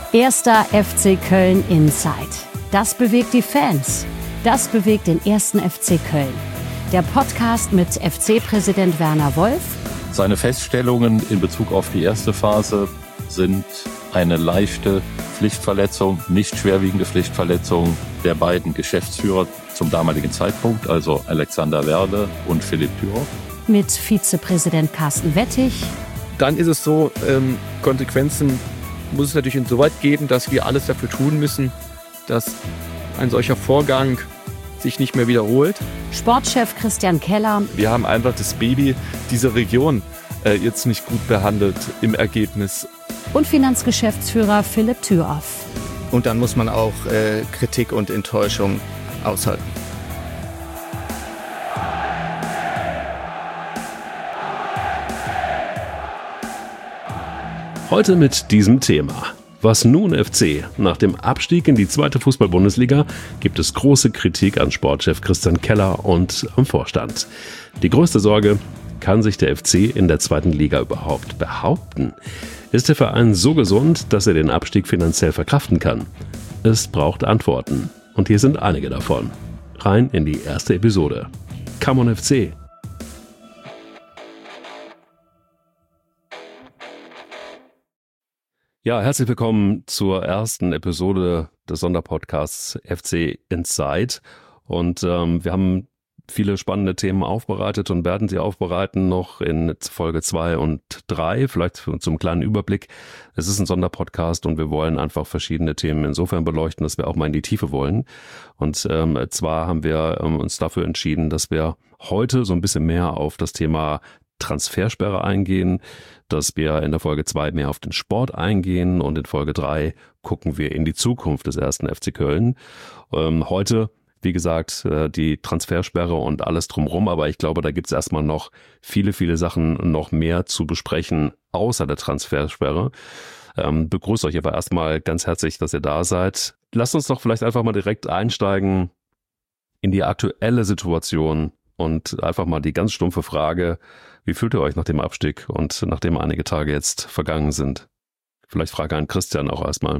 Erster FC Köln Inside. Das bewegt die Fans. Das bewegt den ersten FC Köln. Der Podcast mit FC-Präsident Werner Wolf. Seine Feststellungen in Bezug auf die erste Phase sind eine leichte Pflichtverletzung, nicht schwerwiegende Pflichtverletzung der beiden Geschäftsführer zum damaligen Zeitpunkt, also Alexander Werle und Philipp Thüroff. Mit Vizepräsident Carsten Wettig. Dann ist es so, Konsequenzen muss es natürlich insoweit geben, dass wir alles dafür tun müssen, dass ein solcher Vorgang sich nicht mehr wiederholt. Sportchef Christian Keller. Wir haben einfach das Baby dieser Region jetzt nicht gut behandelt im Ergebnis. Und Finanzgeschäftsführer Philipp Thüroff. Und dann muss man auch Kritik und Enttäuschung aushalten. Heute mit diesem Thema. Was nun FC? Nach dem Abstieg in die zweite Fußball-Bundesliga gibt es große Kritik an Sportchef Christian Keller und am Vorstand. Die größte Sorge: Kann sich der FC in der zweiten Liga überhaupt behaupten? Ist der Verein so gesund, dass er den Abstieg finanziell verkraften kann? Es braucht Antworten. Und hier sind einige davon. Rein in die erste Episode. Come on FC! Ja, herzlich willkommen zur ersten Episode des Sonderpodcasts FC Inside. Und wir haben viele spannende Themen aufbereitet und werden sie aufbereiten noch in Folge 2 und 3, vielleicht zum kleinen Überblick. Es ist ein Sonderpodcast und wir wollen einfach verschiedene Themen insofern beleuchten, dass wir auch mal in die Tiefe wollen. Und zwar haben wir uns dafür entschieden, dass wir heute so ein bisschen mehr auf das Thema Transfersperre eingehen, dass wir in der Folge 2 mehr auf den Sport eingehen und in Folge 3 gucken wir in die Zukunft des ersten FC Köln. Heute, wie gesagt, die Transfersperre und alles drumherum, aber ich glaube, da gibt es erstmal noch viele Sachen noch mehr zu besprechen, außer der Transfersperre. Begrüße euch aber erstmal ganz herzlich, dass ihr da seid. Lasst uns doch vielleicht einfach mal direkt einsteigen in die aktuelle Situation und einfach mal die ganz stumpfe Frage: Wie fühlt ihr euch nach dem Abstieg und nachdem einige Tage jetzt vergangen sind? Vielleicht Frage an Christian auch erstmal.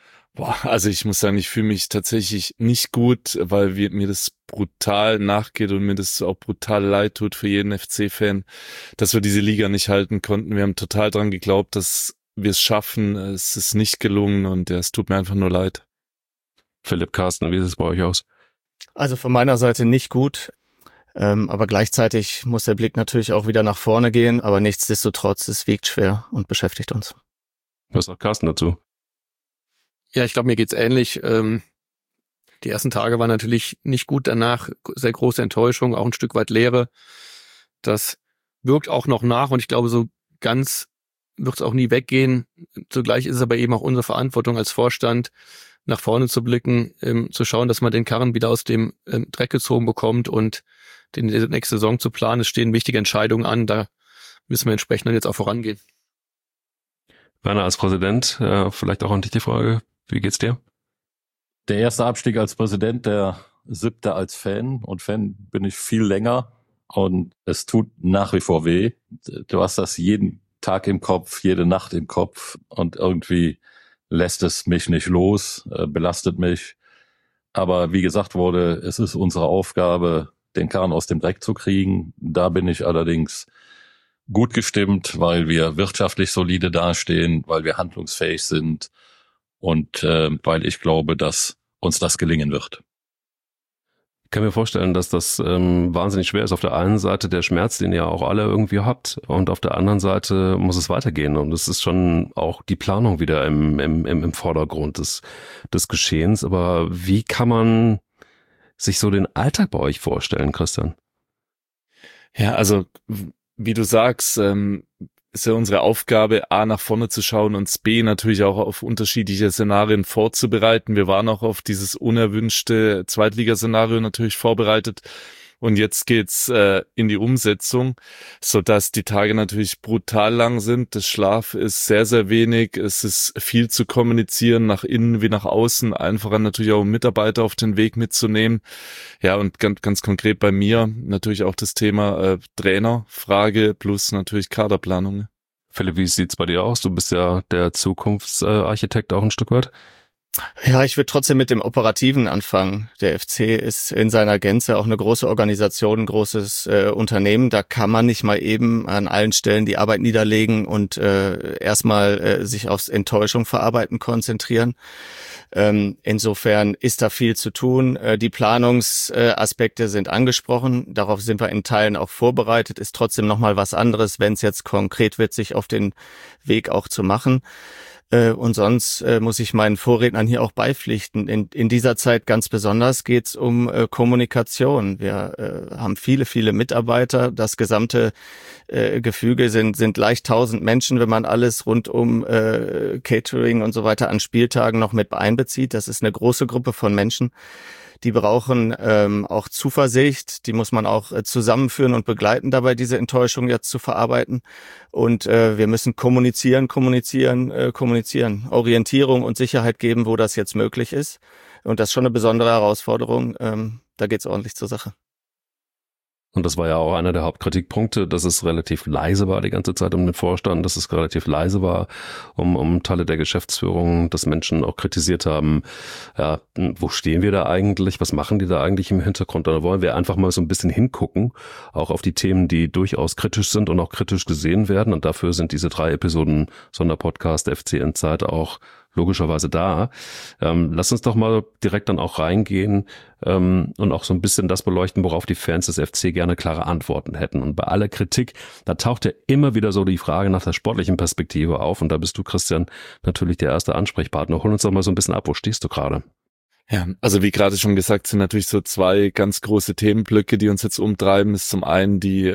Also ich muss sagen, ich fühle mich tatsächlich nicht gut, weil mir das brutal nachgeht und mir das auch brutal leid tut für jeden FC-Fan, dass wir diese Liga nicht halten konnten. Wir haben total dran geglaubt, dass wir es schaffen. Es ist nicht gelungen und es tut mir einfach nur leid. Philipp, Carsten, wie sieht es bei euch aus? Also von meiner Seite nicht gut. Aber gleichzeitig muss der Blick natürlich auch wieder nach vorne gehen. Aber nichtsdestotrotz, es wiegt schwer und beschäftigt uns. Was sagt Carsten dazu? Ja, ich glaube, mir geht's ähnlich. Die ersten Tage waren natürlich nicht gut, danach sehr große Enttäuschung, auch ein Stück weit Leere. Das wirkt auch noch nach und ich glaube, so ganz wird es auch nie weggehen. Zugleich ist es aber eben auch unsere Verantwortung als Vorstand, nach vorne zu blicken, zu schauen, dass man den Karren wieder aus dem Dreck gezogen bekommt und die nächste Saison zu planen. Es stehen wichtige Entscheidungen an, da müssen wir entsprechend dann jetzt auch vorangehen. Werner, als Präsident, vielleicht auch an dich die Frage: Wie geht's dir? Der erste Abstieg als Präsident, der 7. als Fan. Und Fan bin ich viel länger. Und es tut nach wie vor weh. Du hast das jeden Tag im Kopf, jede Nacht im Kopf. Und irgendwie lässt es mich nicht los, belastet mich. Aber wie gesagt wurde, es ist unsere Aufgabe, den Karren aus dem Dreck zu kriegen. Da bin ich allerdings gut gestimmt, weil wir wirtschaftlich solide dastehen, weil wir handlungsfähig sind und weil ich glaube, dass uns das gelingen wird. Ich kann mir vorstellen, dass das wahnsinnig schwer ist. Auf der einen Seite der Schmerz, den ihr auch alle irgendwie habt, und auf der anderen Seite muss es weitergehen. Und es ist schon auch die Planung wieder im Vordergrund des Geschehens. Aber wie kann man sich so den Alltag bei euch vorstellen, Christian? Ja, also wie du sagst, ist ja unsere Aufgabe, A, nach vorne zu schauen und B, natürlich auch auf unterschiedliche Szenarien vorzubereiten. Wir waren auch auf dieses unerwünschte Zweitligaszenario natürlich vorbereitet. Und jetzt geht's in die Umsetzung, sodass die Tage natürlich brutal lang sind. Das Schlaf ist sehr, sehr wenig. Es ist viel zu kommunizieren, nach innen wie nach außen. Einfacher natürlich auch Mitarbeiter auf den Weg mitzunehmen. Ja, und ganz konkret bei mir natürlich auch das Thema Trainerfrage plus natürlich Kaderplanung. Philipp, wie sieht's bei dir aus? Du bist ja der Zukunftsarchitekt auch ein Stück weit. Ja, ich würde trotzdem mit dem Operativen anfangen. Der FC ist in seiner Gänze auch eine große Organisation, ein großes Unternehmen. Da kann man nicht mal eben an allen Stellen die Arbeit niederlegen und erstmal sich aufs Enttäuschung verarbeiten konzentrieren. Insofern ist da viel zu tun. Die Planungsaspekte sind angesprochen. Darauf sind wir in Teilen auch vorbereitet. Ist trotzdem nochmal was anderes, wenn es jetzt konkret wird, sich auf den Weg auch zu machen. Und sonst muss ich meinen Vorrednern hier auch beipflichten. In dieser Zeit ganz besonders geht es um Kommunikation. Wir haben viele Mitarbeiter. Das gesamte Gefüge sind leicht 1000 Menschen, wenn man alles rund um Catering und so weiter an Spieltagen noch mit einbezieht. Das ist eine große Gruppe von Menschen. Die brauchen auch Zuversicht, die muss man auch zusammenführen und begleiten dabei, diese Enttäuschung jetzt zu verarbeiten. Und wir müssen kommunizieren, Orientierung und Sicherheit geben, wo das jetzt möglich ist. Und das ist schon eine besondere Herausforderung. Da geht's ordentlich zur Sache. Und das war ja auch einer der Hauptkritikpunkte, dass es relativ leise war die ganze Zeit um den Vorstand, dass es relativ leise war um Teile der Geschäftsführung, dass Menschen auch kritisiert haben, ja, wo stehen wir da eigentlich, was machen die da eigentlich im Hintergrund? Da wollen wir einfach mal so ein bisschen hingucken, auch auf die Themen, die durchaus kritisch sind und auch kritisch gesehen werden. Und dafür sind diese 3 Episoden Sonderpodcast FC Inside auch logischerweise da. Lass uns doch mal direkt dann auch reingehen und auch so ein bisschen das beleuchten, worauf die Fans des FC gerne klare Antworten hätten. Und bei aller Kritik, da taucht ja immer wieder so die Frage nach der sportlichen Perspektive auf. Und da bist du, Christian, natürlich der erste Ansprechpartner. Hol uns doch mal so ein bisschen ab, wo stehst du gerade? Ja, also wie gerade schon gesagt, sind natürlich so 2 ganz große Themenblöcke, die uns jetzt umtreiben. Ist zum einen die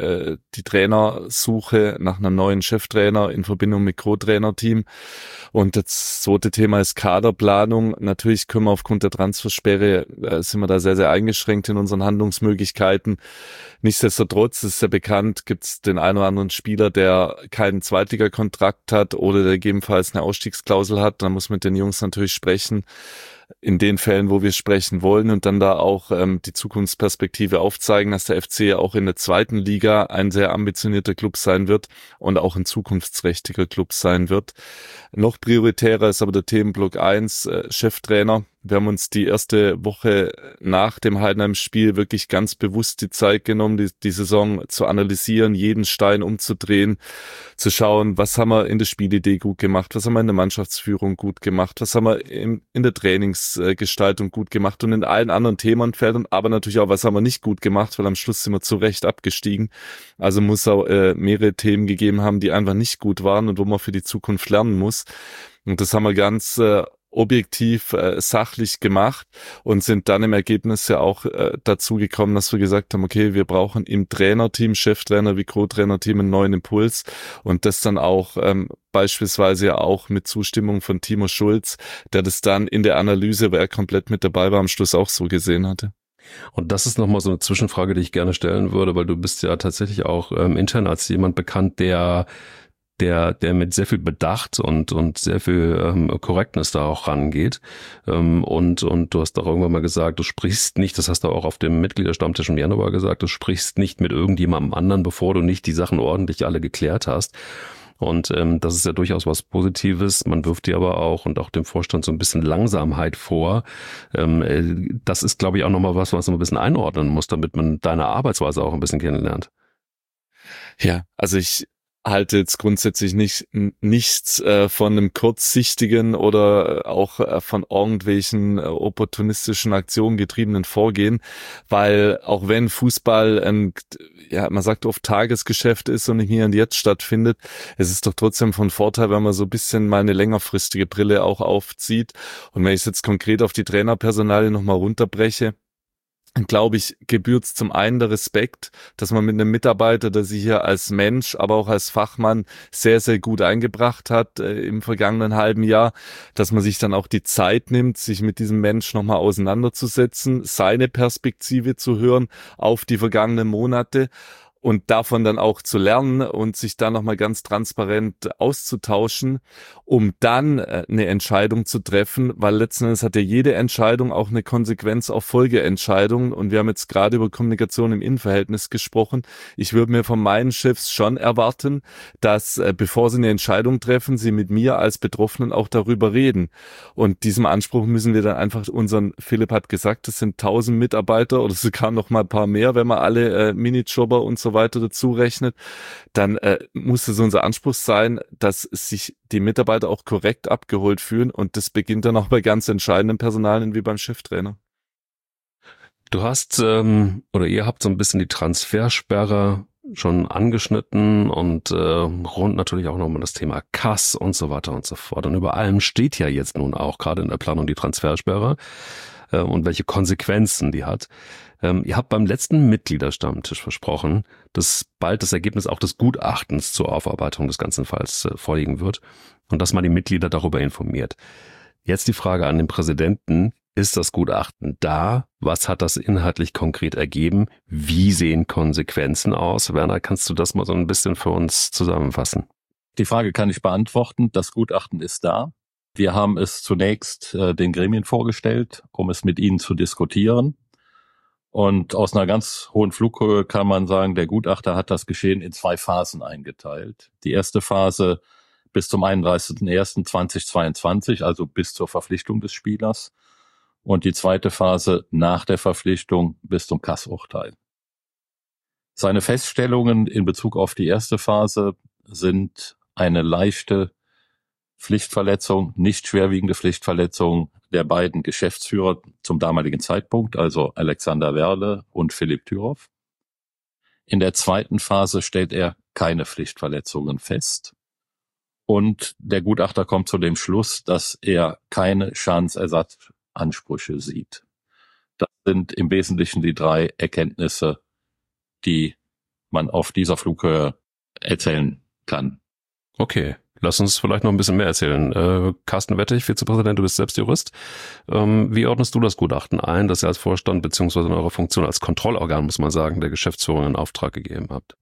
Trainersuche nach einem neuen Cheftrainer in Verbindung mit Co-Trainer-Team. Und das zweite Thema ist Kaderplanung. Natürlich können wir aufgrund der Transfersperre, sind wir da sehr, sehr eingeschränkt in unseren Handlungsmöglichkeiten. Nichtsdestotrotz ist ja bekannt, gibt es den einen oder anderen Spieler, der keinen Zweitligakontrakt hat oder der gegebenenfalls eine Ausstiegsklausel hat. Da muss man mit den Jungs natürlich sprechen. In den Fällen, wo wir sprechen wollen und dann da auch die Zukunftsperspektive aufzeigen, dass der FC auch in der 2. Liga ein sehr ambitionierter Club sein wird und auch ein zukunftsträchtiger Club sein wird. Noch prioritärer ist aber der Themenblock 1, Cheftrainer. Wir haben uns die erste Woche nach dem Heidenheim-Spiel wirklich ganz bewusst die Zeit genommen, die Saison zu analysieren, jeden Stein umzudrehen, zu schauen, was haben wir in der Spielidee gut gemacht, was haben wir in der Mannschaftsführung gut gemacht, was haben wir in der Trainingsgestaltung gut gemacht und in allen anderen Themenfeldern, aber natürlich auch, was haben wir nicht gut gemacht, weil am Schluss sind wir zu Recht abgestiegen. Also muss auch mehrere Themen gegeben haben, die einfach nicht gut waren und wo man für die Zukunft lernen muss. Und das haben wir ganz objektiv, sachlich gemacht und sind dann im Ergebnis ja auch dazu gekommen, dass wir gesagt haben, okay, wir brauchen im Trainerteam, Cheftrainer wie Co-Trainerteam einen neuen Impuls und das dann auch beispielsweise ja auch mit Zustimmung von Timo Schulz, der das dann in der Analyse, weil er komplett mit dabei war, am Schluss auch so gesehen hatte. Und das ist nochmal so eine Zwischenfrage, die ich gerne stellen würde, weil du bist ja tatsächlich auch intern als jemand bekannt, der mit sehr viel Bedacht und sehr viel Korrektness da auch rangeht. Und du hast auch irgendwann mal gesagt, du sprichst nicht, das hast du auch auf dem Mitgliederstammtisch im Januar gesagt, du sprichst nicht mit irgendjemandem anderen, bevor du nicht die Sachen ordentlich alle geklärt hast. Und das ist ja durchaus was Positives. Man wirft dir aber auch und auch dem Vorstand so ein bisschen Langsamkeit vor. Das ist, glaube ich, auch nochmal was man ein bisschen einordnen muss, damit man deine Arbeitsweise auch ein bisschen kennenlernt. Ja, also ich halte jetzt grundsätzlich nichts von einem kurzsichtigen oder auch von irgendwelchen opportunistischen Aktionen getriebenen Vorgehen, weil auch wenn Fußball man sagt oft Tagesgeschäft ist und nicht hier und jetzt stattfindet, es ist doch trotzdem von Vorteil, wenn man so ein bisschen mal eine längerfristige Brille auch aufzieht. Und wenn ich es jetzt konkret auf die Trainerpersonalie nochmal runterbreche, glaube ich, gebührt es zum einen der Respekt, dass man mit einem Mitarbeiter, der sich hier als Mensch, aber auch als Fachmann sehr, sehr gut eingebracht hat im vergangenen halben Jahr, dass man sich dann auch die Zeit nimmt, sich mit diesem Mensch nochmal auseinanderzusetzen, seine Perspektive zu hören auf die vergangenen Monate und davon dann auch zu lernen und sich da nochmal ganz transparent auszutauschen, um dann eine Entscheidung zu treffen, weil letzten Endes hat ja jede Entscheidung auch eine Konsequenz auf Folgeentscheidungen und wir haben jetzt gerade über Kommunikation im Innenverhältnis gesprochen. Ich würde mir von meinen Chefs schon erwarten, dass bevor sie eine Entscheidung treffen, sie mit mir als Betroffenen auch darüber reden. Und diesem Anspruch müssen wir dann einfach Philipp hat gesagt, das sind 1000 Mitarbeiter oder sogar noch mal ein paar mehr, wenn man alle Minijobber und so weiter dazu rechnet, dann muss es unser Anspruch sein, dass sich die Mitarbeiter auch korrekt abgeholt fühlen und das beginnt dann auch bei ganz entscheidenden Personalien wie beim Cheftrainer. Du hast oder ihr habt so ein bisschen die Transfersperre schon angeschnitten und rund natürlich auch nochmal das Thema Kass und so weiter und so fort. Und über allem steht ja jetzt nun auch gerade in der Planung die Transfersperre und welche Konsequenzen die hat. Ihr habt beim letzten Mitgliederstammtisch versprochen, dass bald das Ergebnis auch des Gutachtens zur Aufarbeitung des ganzen Falls vorliegen wird und dass man die Mitglieder darüber informiert. Jetzt die Frage an den Präsidenten. Ist das Gutachten da? Was hat das inhaltlich konkret ergeben? Wie sehen Konsequenzen aus? Werner, kannst du das mal so ein bisschen für uns zusammenfassen? Die Frage kann ich beantworten. Das Gutachten ist da. Wir haben es zunächst den Gremien vorgestellt, um es mit ihnen zu diskutieren. Und aus einer ganz hohen Flughöhe kann man sagen, der Gutachter hat das Geschehen in 2 Phasen eingeteilt. Die erste Phase bis zum 31.01.2022, also bis zur Verpflichtung des Spielers. Und die zweite Phase nach der Verpflichtung bis zum Kassurteil. Seine Feststellungen in Bezug auf die erste Phase sind eine leichte Pflichtverletzung, nicht schwerwiegende Pflichtverletzung der beiden Geschäftsführer zum damaligen Zeitpunkt, also Alexander Werle und Philipp Thüroff. In der zweiten Phase stellt er keine Pflichtverletzungen fest. Und der Gutachter kommt zu dem Schluss, dass er keine Schadensersatzansprüche sieht. Das sind im Wesentlichen die 3 Erkenntnisse, die man auf dieser Flughöhe erzählen kann. Okay, lass uns vielleicht noch ein bisschen mehr erzählen. Carsten Wettig, Vizepräsident, du bist selbst Jurist. Wie ordnest du das Gutachten ein, das ihr als Vorstand beziehungsweise in eurer Funktion als Kontrollorgan, muss man sagen, der Geschäftsführung in Auftrag gegeben habt?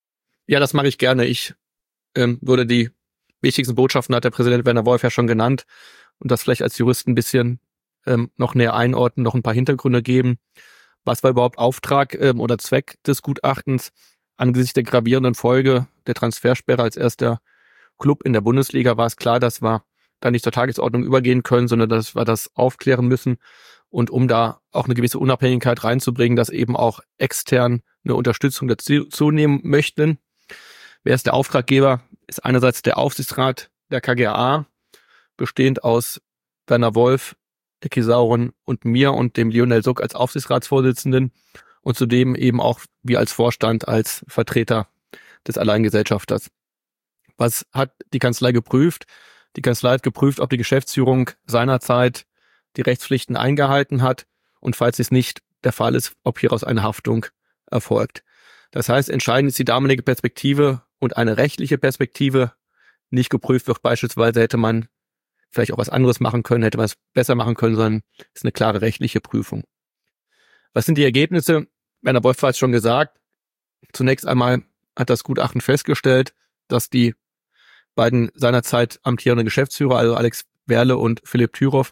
Ja, das mache ich gerne. Ich würde die wichtigsten Botschaften, hat der Präsident Werner Wolf ja schon genannt, und das vielleicht als Jurist ein bisschen noch näher einordnen, noch ein paar Hintergründe geben. Was war überhaupt Auftrag oder Zweck des Gutachtens angesichts der gravierenden Folge der Transfersperre als erster Club in der Bundesliga? War es klar, dass wir da nicht zur Tagesordnung übergehen können, sondern dass wir das aufklären müssen, und um da auch eine gewisse Unabhängigkeit reinzubringen, dass eben auch extern eine Unterstützung dazu nehmen möchten. Wer ist der Auftraggeber? Ist einerseits der Aufsichtsrat der KGaA, bestehend aus Werner Wolf, Ecki Sauren und mir und dem Lionel Suck als Aufsichtsratsvorsitzenden und zudem eben auch wir als Vorstand, als Vertreter des Alleingesellschafters. Was hat die Kanzlei geprüft? Die Kanzlei hat geprüft, ob die Geschäftsführung seinerzeit die Rechtspflichten eingehalten hat und falls es nicht der Fall ist, ob hieraus eine Haftung erfolgt. Das heißt, entscheidend ist die damalige Perspektive und eine rechtliche Perspektive. Nicht geprüft wird beispielsweise, hätte man vielleicht auch was anderes machen können, hätte man es besser machen können, sondern ist eine klare rechtliche Prüfung. Was sind die Ergebnisse? Werner Wolf hat es schon gesagt. Zunächst einmal hat das Gutachten festgestellt, dass die beiden seinerzeit amtierenden Geschäftsführer, also Alex Werle und Philipp Thüroff,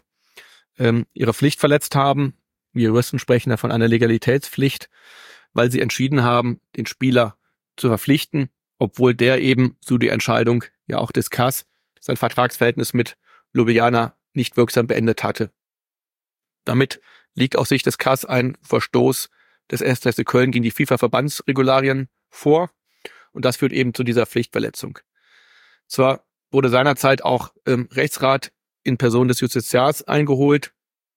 ihre Pflicht verletzt haben. Wir Juristen sprechen da von einer Legalitätspflicht, weil sie entschieden haben, den Spieler zu verpflichten, obwohl der eben, so die Entscheidung ja auch des KAS, sein Vertragsverhältnis mit Ljubljana nicht wirksam beendet hatte. Damit liegt aus Sicht des KAS ein Verstoß des 1. FC Köln gegen die FIFA-Verbandsregularien vor, und das führt eben zu dieser Pflichtverletzung. Zwar wurde seinerzeit auch Rechtsrat in Person des Justiziars eingeholt.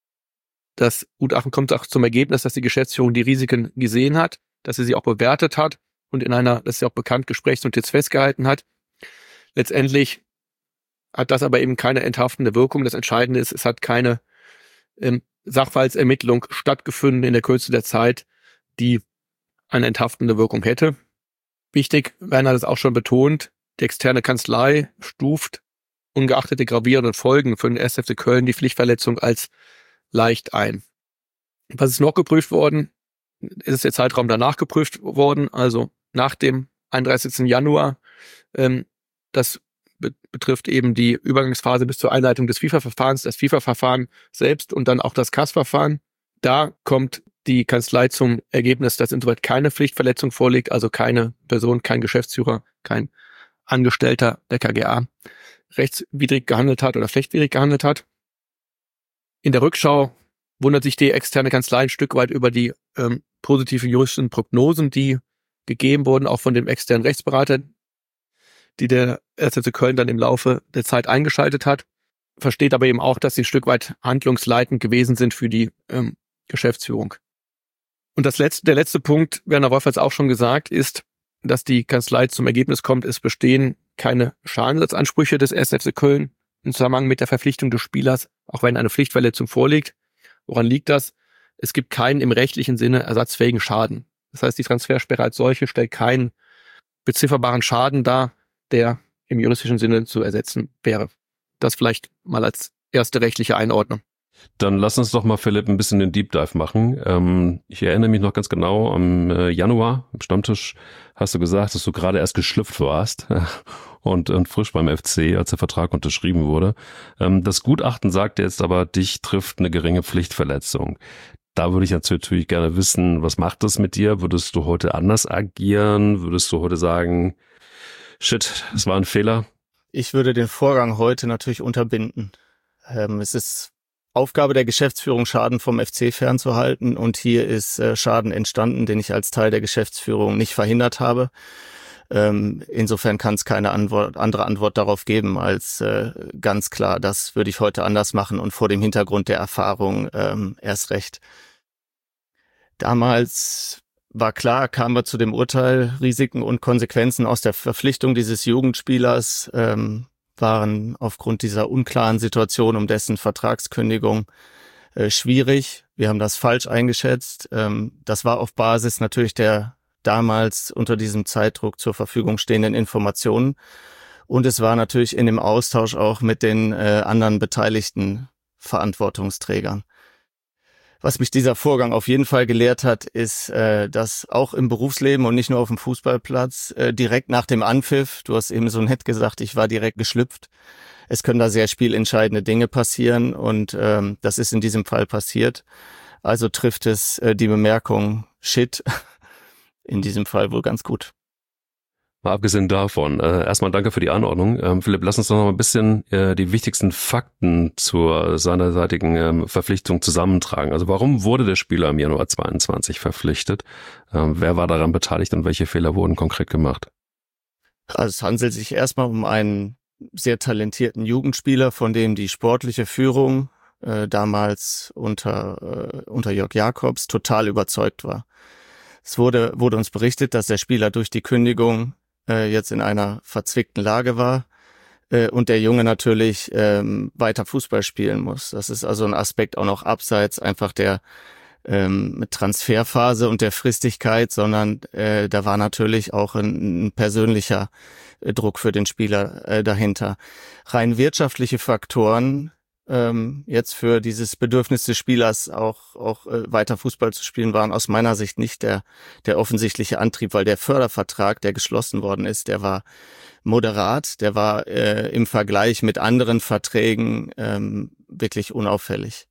Das Gutachten kommt auch zum Ergebnis, dass die Geschäftsführung die Risiken gesehen hat, dass sie auch bewertet hat und in einer, das ist ja auch bekannt, Gesprächsnotiz festgehalten hat. Letztendlich hat das aber eben keine enthaftende Wirkung. Das Entscheidende ist, es hat keine Sachverhaltsermittlung stattgefunden in der Kürze der Zeit, die eine enthaftende Wirkung hätte. Wichtig, Werner hat es auch schon betont, die externe Kanzlei stuft ungeachtet der gravierenden Folgen für den 1. FC Köln die Pflichtverletzung als leicht ein. Was ist noch geprüft worden? Es ist der Zeitraum danach geprüft worden, also nach dem 31. Januar. Das betrifft eben die Übergangsphase bis zur Einleitung des FIFA-Verfahrens, das FIFA-Verfahren selbst und dann auch das CAS-Verfahren. Da kommt die Kanzlei zum Ergebnis, dass insoweit keine Pflichtverletzung vorliegt, also keine Person, kein Geschäftsführer, kein Angestellter der KGaA rechtswidrig gehandelt hat oder pflichtwidrig gehandelt hat. In der Rückschau wundert sich die externe Kanzlei ein Stück weit über die positiven juristischen Prognosen, die gegeben wurden, auch von dem externen Rechtsberater, die der 1. FC Köln dann im Laufe der Zeit eingeschaltet hat. Versteht aber eben auch, dass sie ein Stück weit handlungsleitend gewesen sind für die Geschäftsführung. Und der letzte Punkt, Werner Wolf hat es auch schon gesagt, ist, dass die Kanzlei zum Ergebnis kommt, es bestehen keine Schadensersatzansprüche des 1. FC Köln im Zusammenhang mit der Verpflichtung des Spielers, auch wenn eine Pflichtverletzung vorliegt. Woran liegt das? Es gibt keinen im rechtlichen Sinne ersatzfähigen Schaden. Das heißt, die Transfersperre als solche stellt keinen bezifferbaren Schaden dar, der im juristischen Sinne zu ersetzen wäre. Das vielleicht mal als erste rechtliche Einordnung. Dann lass uns doch mal, Philipp, ein bisschen den Deep Dive machen. Ich erinnere mich noch ganz genau, am Januar im Stammtisch hast du gesagt, dass du gerade erst geschlüpft warst und frisch beim FC, als der Vertrag unterschrieben wurde. Das Gutachten sagt jetzt aber, dich trifft eine geringe Pflichtverletzung. Da würde ich jetzt natürlich gerne wissen, was macht das mit dir? Würdest du heute anders agieren? Würdest du heute sagen, shit, es war ein Fehler? Ich würde den Vorgang heute natürlich unterbinden. Es ist Aufgabe der Geschäftsführung, Schaden vom FC fernzuhalten, und hier ist Schaden entstanden, den ich als Teil der Geschäftsführung nicht verhindert habe. Insofern kann es keine andere Antwort darauf geben als ganz klar, das würde ich heute anders machen und vor dem Hintergrund der Erfahrung erst recht. Damals war klar, kamen wir zu dem Urteil, Risiken und Konsequenzen aus der Verpflichtung dieses Jugendspielers waren aufgrund dieser unklaren Situation um dessen Vertragskündigung schwierig. Wir haben das falsch eingeschätzt. Das war auf Basis natürlich der damals unter diesem Zeitdruck zur Verfügung stehenden Informationen. Und es war natürlich in dem Austausch auch mit den anderen beteiligten Verantwortungsträgern. Was mich dieser Vorgang auf jeden Fall gelehrt hat, ist, dass auch im Berufsleben und nicht nur auf dem Fußballplatz direkt nach dem Anpfiff, du hast eben so nett gesagt, ich war direkt geschlüpft, es können da sehr spielentscheidende Dinge passieren, und das ist in diesem Fall passiert. Also trifft es die Bemerkung Shit in diesem Fall wohl ganz gut. Mal abgesehen davon, erstmal danke für die Anordnung. Philipp, lass uns doch noch ein bisschen die wichtigsten Fakten zur seinerseitigen Verpflichtung zusammentragen. Also warum wurde der Spieler im Januar 22 verpflichtet? Wer war daran beteiligt und welche Fehler wurden konkret gemacht? Also es handelt sich erstmal um einen sehr talentierten Jugendspieler, von dem die sportliche Führung damals unter Jörg Jakobs total überzeugt war. Es wurde uns berichtet, dass der Spieler durch die Kündigung jetzt in einer verzwickten Lage war und der Junge natürlich weiter Fußball spielen muss. Das ist also ein Aspekt auch noch abseits einfach der Transferphase und der Fristigkeit, sondern da war natürlich auch ein persönlicher Druck für den Spieler dahinter. Rein wirtschaftliche Faktoren jetzt für dieses Bedürfnis des Spielers auch weiter Fußball zu spielen, waren aus meiner Sicht nicht der offensichtliche Antrieb, weil der Fördervertrag, der geschlossen worden ist, der war moderat, der war im Vergleich mit anderen Verträgen wirklich unauffällig.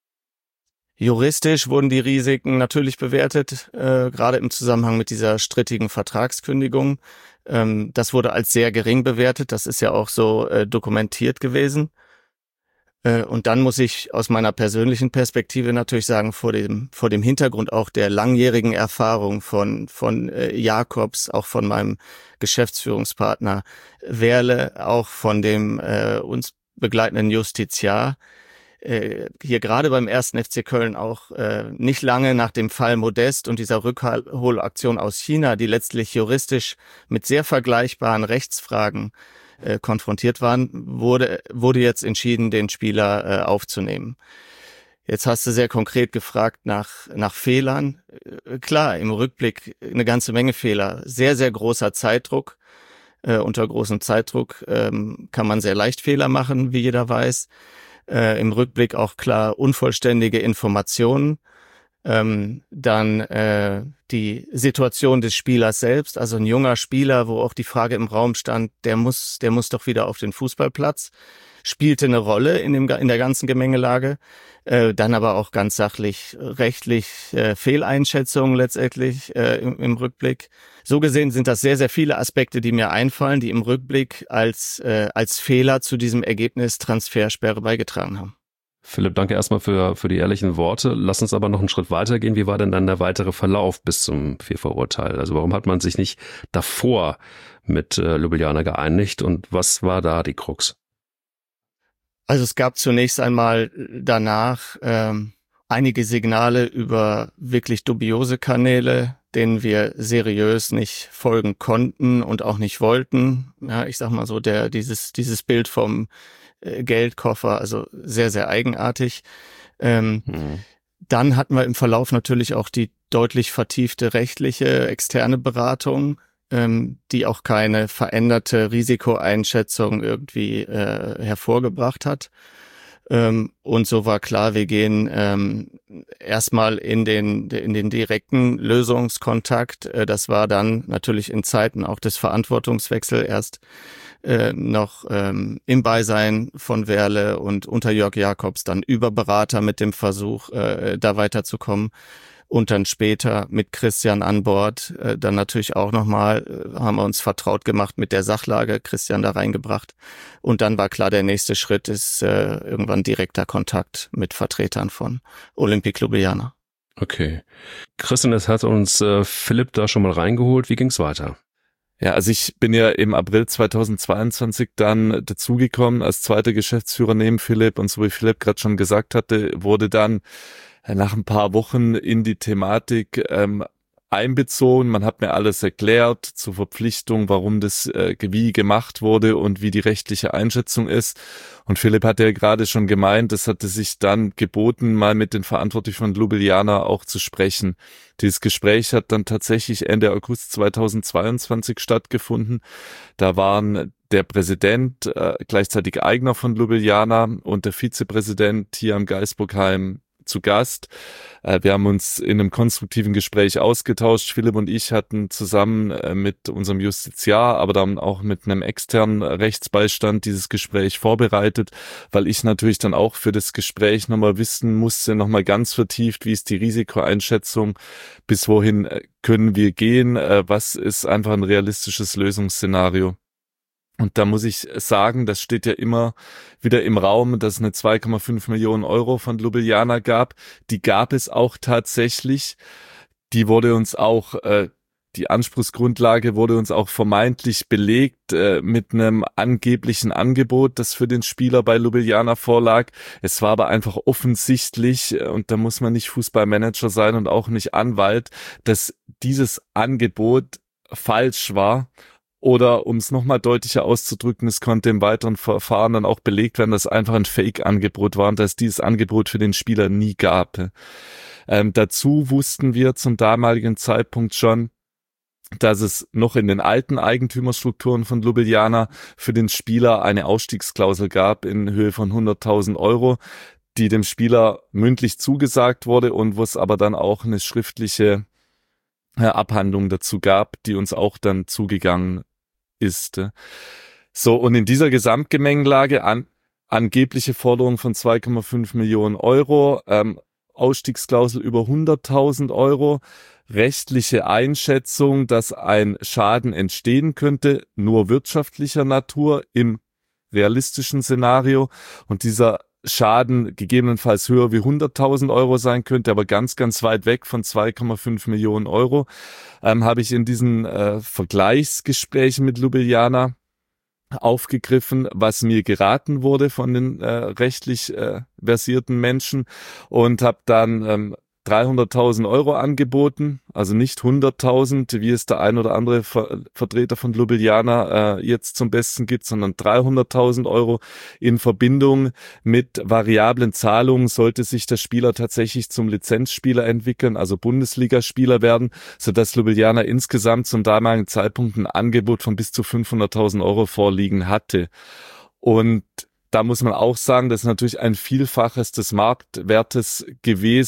Juristisch wurden die Risiken natürlich bewertet, gerade im Zusammenhang mit dieser strittigen Vertragskündigung. Das wurde als sehr gering bewertet, das ist ja auch so dokumentiert gewesen. Und dann muss ich aus meiner persönlichen Perspektive natürlich sagen, vor dem Hintergrund auch der langjährigen Erfahrung von Jakobs, auch von meinem Geschäftsführungspartner Werle, auch von dem uns begleitenden Justiziar, hier gerade beim 1. FC Köln auch nicht lange nach dem Fall Modest und dieser Rückholaktion aus China, die letztlich juristisch mit sehr vergleichbaren Rechtsfragen konfrontiert waren, wurde jetzt entschieden, den Spieler aufzunehmen. Jetzt hast du sehr konkret gefragt nach Fehlern. Klar, im Rückblick eine ganze Menge Fehler. Sehr, sehr großer Zeitdruck. Unter großem Zeitdruck kann man sehr leicht Fehler machen, wie jeder weiß. Im Rückblick auch klar unvollständige Informationen. Dann die Situation des Spielers selbst, also ein junger Spieler, wo auch die Frage im Raum stand, der muss doch wieder auf den Fußballplatz, spielte eine Rolle in der ganzen Gemengelage. Dann aber auch ganz sachlich, rechtlich Fehleinschätzungen letztendlich im Rückblick. So gesehen sind das sehr, sehr viele Aspekte, die mir einfallen, die im Rückblick als Fehler zu diesem Ergebnis Transfersperre beigetragen haben. Philipp, danke erstmal für die ehrlichen Worte. Lass uns aber noch einen Schritt weitergehen. Wie war denn dann der weitere Verlauf bis zum FIFA-Urteil? Also warum hat man sich nicht davor mit Ljubljana geeinigt und was war da die Krux? Also es gab zunächst einmal danach einige Signale über wirklich dubiose Kanäle, denen wir seriös nicht folgen konnten und auch nicht wollten. Ja, ich sag mal so, dieses Bild vom Geldkoffer, also sehr, sehr eigenartig. Dann hatten wir im Verlauf natürlich auch die deutlich vertiefte rechtliche externe Beratung, die auch keine veränderte Risikoeinschätzung irgendwie hervorgebracht hat. Und so war klar, wir gehen erstmal in den direkten Lösungskontakt. Das war dann natürlich in Zeiten auch des Verantwortungswechsels erst noch im Beisein von Werle und unter Jörg Jakobs dann über Berater mit dem Versuch, da weiterzukommen. Und dann später mit Christian an Bord, dann natürlich auch nochmal, haben wir uns vertraut gemacht mit der Sachlage, Christian da reingebracht. Und dann war klar, der nächste Schritt ist irgendwann direkter Kontakt mit Vertretern von Olympique Ljubljana. Okay. Christian, das hat uns Philipp da schon mal reingeholt. Wie ging's weiter? Ja, also ich bin ja im April 2022 dann dazugekommen als zweiter Geschäftsführer neben Philipp und so wie Philipp gerade schon gesagt hatte, wurde dann nach ein paar Wochen in die Thematik einbezogen. Man hat mir alles erklärt zur Verpflichtung, warum das wie gemacht wurde und wie die rechtliche Einschätzung ist. Und Philipp hat ja gerade schon gemeint, es hatte sich dann geboten, mal mit den Verantwortlichen von Ljubljana auch zu sprechen. Dieses Gespräch hat dann tatsächlich Ende August 2022 stattgefunden. Da waren der Präsident, gleichzeitig Eigner von Ljubljana und der Vizepräsident hier am Geisbockheim zu Gast. Wir haben uns in einem konstruktiven Gespräch ausgetauscht. Philipp und ich hatten zusammen mit unserem Justiziar, aber dann auch mit einem externen Rechtsbeistand dieses Gespräch vorbereitet, weil ich natürlich dann auch für das Gespräch nochmal wissen musste, nochmal ganz vertieft, wie ist die Risikoeinschätzung, bis wohin können wir gehen, was ist einfach ein realistisches Lösungsszenario. Und da muss ich sagen, das steht ja immer wieder im Raum, dass es eine 2,5 Millionen Euro von Ljubljana gab. Die gab es auch tatsächlich. Die wurde uns auch, die Anspruchsgrundlage wurde uns auch vermeintlich belegt mit einem angeblichen Angebot, das für den Spieler bei Ljubljana vorlag. Es war aber einfach offensichtlich, und da muss man nicht Fußballmanager sein und auch nicht Anwalt, dass dieses Angebot falsch war. Oder um es nochmal deutlicher auszudrücken, es konnte im weiteren Verfahren dann auch belegt werden, dass einfach ein Fake-Angebot war und dass dieses Angebot für den Spieler nie gab. Dazu wussten wir zum damaligen Zeitpunkt schon, dass es noch in den alten Eigentümerstrukturen von Ljubljana für den Spieler eine Ausstiegsklausel gab in Höhe von 100.000 Euro, die dem Spieler mündlich zugesagt wurde und wo es aber dann auch eine schriftliche Abhandlung dazu gab, die uns auch dann zugegangen ist. So, und in dieser Gesamtgemengelage angebliche Forderung von 2,5 Millionen Euro, Ausstiegsklausel über 100.000 Euro, rechtliche Einschätzung, dass ein Schaden entstehen könnte, nur wirtschaftlicher Natur im realistischen Szenario und dieser Schaden gegebenenfalls höher wie 100.000 Euro sein könnte, aber ganz, ganz weit weg von 2,5 Millionen Euro, habe ich in diesen Vergleichsgesprächen mit Ljubljana aufgegriffen, was mir geraten wurde von den rechtlich versierten Menschen und habe dann 300.000 Euro angeboten, also nicht 100.000, wie es der ein oder andere Vertreter von Ljubljana jetzt zum Besten gibt, sondern 300.000 Euro in Verbindung mit variablen Zahlungen, sollte sich der Spieler tatsächlich zum Lizenzspieler entwickeln, also Bundesligaspieler werden, sodass Ljubljana insgesamt zum damaligen Zeitpunkt ein Angebot von bis zu 500.000 Euro vorliegen hatte. Und da muss man auch sagen, das ist natürlich ein Vielfaches des Marktwertes gewesen,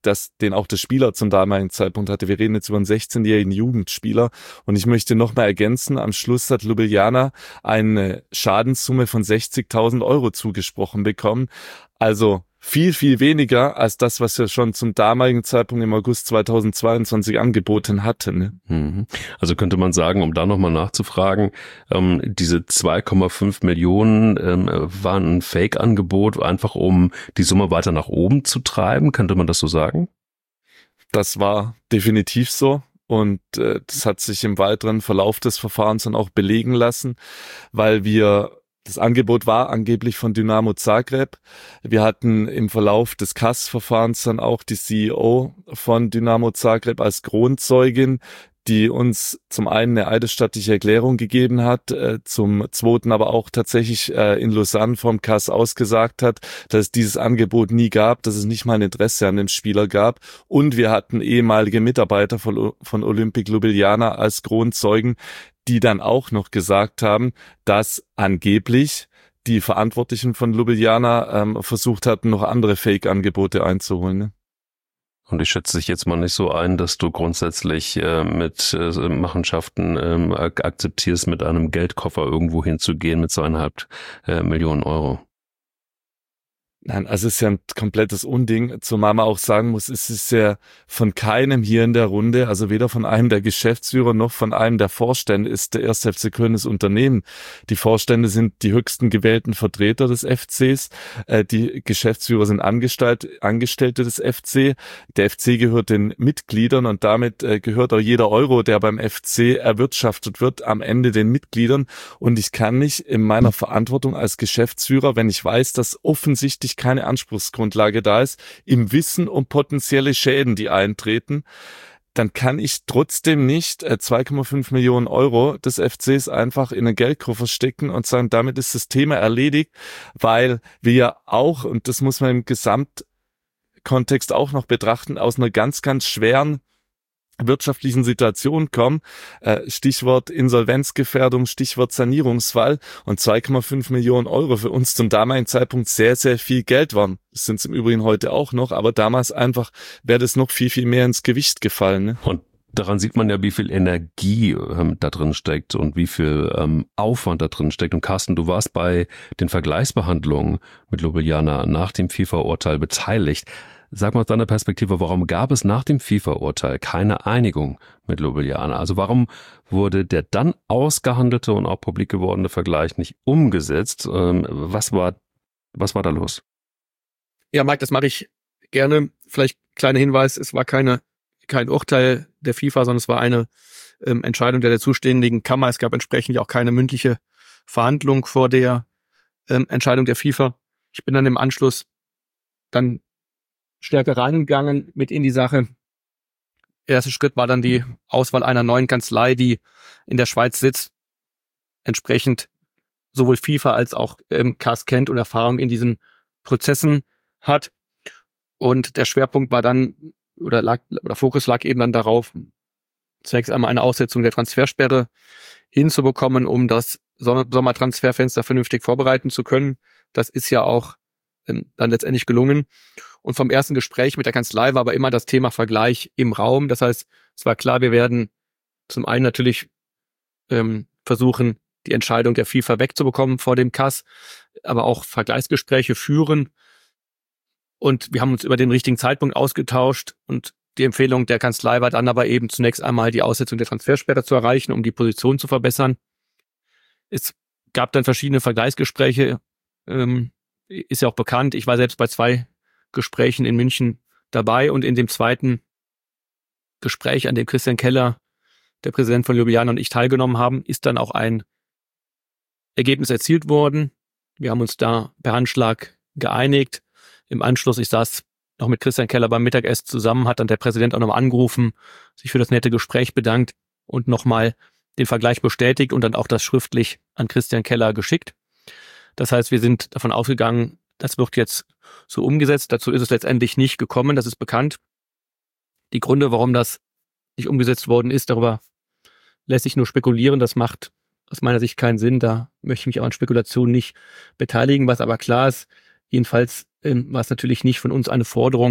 den auch der Spieler zum damaligen Zeitpunkt hatte. Wir reden jetzt über einen 16-jährigen Jugendspieler. Und ich möchte noch mal ergänzen, am Schluss hat Ljubljana eine Schadenssumme von 60.000 Euro zugesprochen bekommen. Also viel, viel weniger als das, was wir schon zum damaligen Zeitpunkt im August 2022 angeboten hatten. Ne? Also könnte man sagen, um da nochmal nachzufragen, diese 2,5 Millionen waren ein Fake-Angebot, einfach um die Summe weiter nach oben zu treiben, könnte man das so sagen? Das war definitiv so. Und das hat sich im weiteren Verlauf des Verfahrens dann auch belegen lassen, weil das Angebot war angeblich von Dynamo Zagreb. Wir hatten im Verlauf des CAS-Verfahrens dann auch die CEO von Dynamo Zagreb als Kronzeugin, die uns zum einen eine eidesstattliche Erklärung gegeben hat, zum zweiten aber auch tatsächlich in Lausanne vom CAS ausgesagt hat, dass es dieses Angebot nie gab, dass es nicht mal ein Interesse an dem Spieler gab. Und wir hatten ehemalige Mitarbeiter von Olympique Ljubljana als Kronzeugen, die dann auch noch gesagt haben, dass angeblich die Verantwortlichen von Ljubljana versucht hatten, noch andere Fake-Angebote einzuholen. Ne? Und ich schätze dich jetzt mal nicht so ein, dass du grundsätzlich mit Machenschaften akzeptierst, mit einem Geldkoffer irgendwo hinzugehen mit 2,5 Millionen Euro. Nein, also es ist ja ein komplettes Unding, zumal man auch sagen muss, es ist ja von keinem hier in der Runde, also weder von einem der Geschäftsführer noch von einem der Vorstände ist der 1. FC Köln das Unternehmen. Die Vorstände sind die höchsten gewählten Vertreter des FCs, die Geschäftsführer sind Angestellte des FC. Der FC gehört den Mitgliedern und damit gehört auch jeder Euro, der beim FC erwirtschaftet wird, am Ende den Mitgliedern. Und ich kann nicht in meiner Verantwortung als Geschäftsführer, wenn ich weiß, dass offensichtlich keine Anspruchsgrundlage da ist, im Wissen um potenzielle Schäden, die eintreten, dann kann ich trotzdem nicht 2,5 Millionen Euro des FCs einfach in einen Geldkoffer stecken und sagen, damit ist das Thema erledigt, weil wir ja auch, und das muss man im Gesamtkontext auch noch betrachten, aus einer ganz, ganz schweren wirtschaftlichen Situation kommen, Stichwort Insolvenzgefährdung, Stichwort Sanierungsfall, und 2,5 Millionen Euro für uns zum damaligen Zeitpunkt sehr, sehr viel Geld waren. Das sind es im Übrigen heute auch noch, aber damals einfach wäre das noch viel, viel mehr ins Gewicht gefallen. Ne? Und daran sieht man ja, wie viel Energie da drin steckt und wie viel Aufwand da drin steckt. Und Carsten, du warst bei den Vergleichsbehandlungen mit Ljubljana nach dem FIFA-Urteil beteiligt. Sag mal aus deiner Perspektive, warum gab es nach dem FIFA-Urteil keine Einigung mit Ljubljana? Also warum wurde der dann ausgehandelte und auch publik gewordene Vergleich nicht umgesetzt? Was war da los? Ja, Mike, das mache ich gerne. Vielleicht kleiner Hinweis, es war kein Urteil der FIFA, sondern es war eine Entscheidung der zuständigen Kammer. Es gab entsprechend auch keine mündliche Verhandlung vor der Entscheidung der FIFA. Ich bin dann im Anschluss dann stärker reingegangen mit in die Sache. Erster Schritt war dann die Auswahl einer neuen Kanzlei, die in der Schweiz sitzt, entsprechend sowohl FIFA als auch CAS kennt und Erfahrung in diesen Prozessen hat. Und der Schwerpunkt war dann, oder Fokus lag eben dann darauf, zunächst einmal eine Aussetzung der Transfersperre hinzubekommen, um das Sommertransferfenster vernünftig vorbereiten zu können. Das ist ja auch dann letztendlich gelungen. Und vom ersten Gespräch mit der Kanzlei war aber immer das Thema Vergleich im Raum. Das heißt, es war klar, wir werden zum einen natürlich versuchen, die Entscheidung der FIFA wegzubekommen vor dem CAS, aber auch Vergleichsgespräche führen. Und wir haben uns über den richtigen Zeitpunkt ausgetauscht. Und die Empfehlung der Kanzlei war dann aber eben zunächst einmal die Aussetzung der Transfersperre zu erreichen, um die Position zu verbessern. Es gab dann verschiedene Vergleichsgespräche, ist ja auch bekannt. Ich war selbst bei 2 Gesprächen in München dabei und in dem zweiten Gespräch, an dem Christian Keller, der Präsident von Ljubljana, und ich teilgenommen haben, ist dann auch ein Ergebnis erzielt worden. Wir haben uns da per Handschlag geeinigt. Im Anschluss, ich saß noch mit Christian Keller beim Mittagessen zusammen, hat dann der Präsident auch nochmal angerufen, sich für das nette Gespräch bedankt und nochmal den Vergleich bestätigt und dann auch das schriftlich an Christian Keller geschickt. Das heißt, wir sind davon ausgegangen, das wird jetzt so umgesetzt. Dazu ist es letztendlich nicht gekommen, das ist bekannt. Die Gründe, warum das nicht umgesetzt worden ist, darüber lässt sich nur spekulieren. Das macht aus meiner Sicht keinen Sinn. Da möchte ich mich auch an Spekulationen nicht beteiligen. Was aber klar ist, jedenfalls war es natürlich nicht von uns eine Forderung,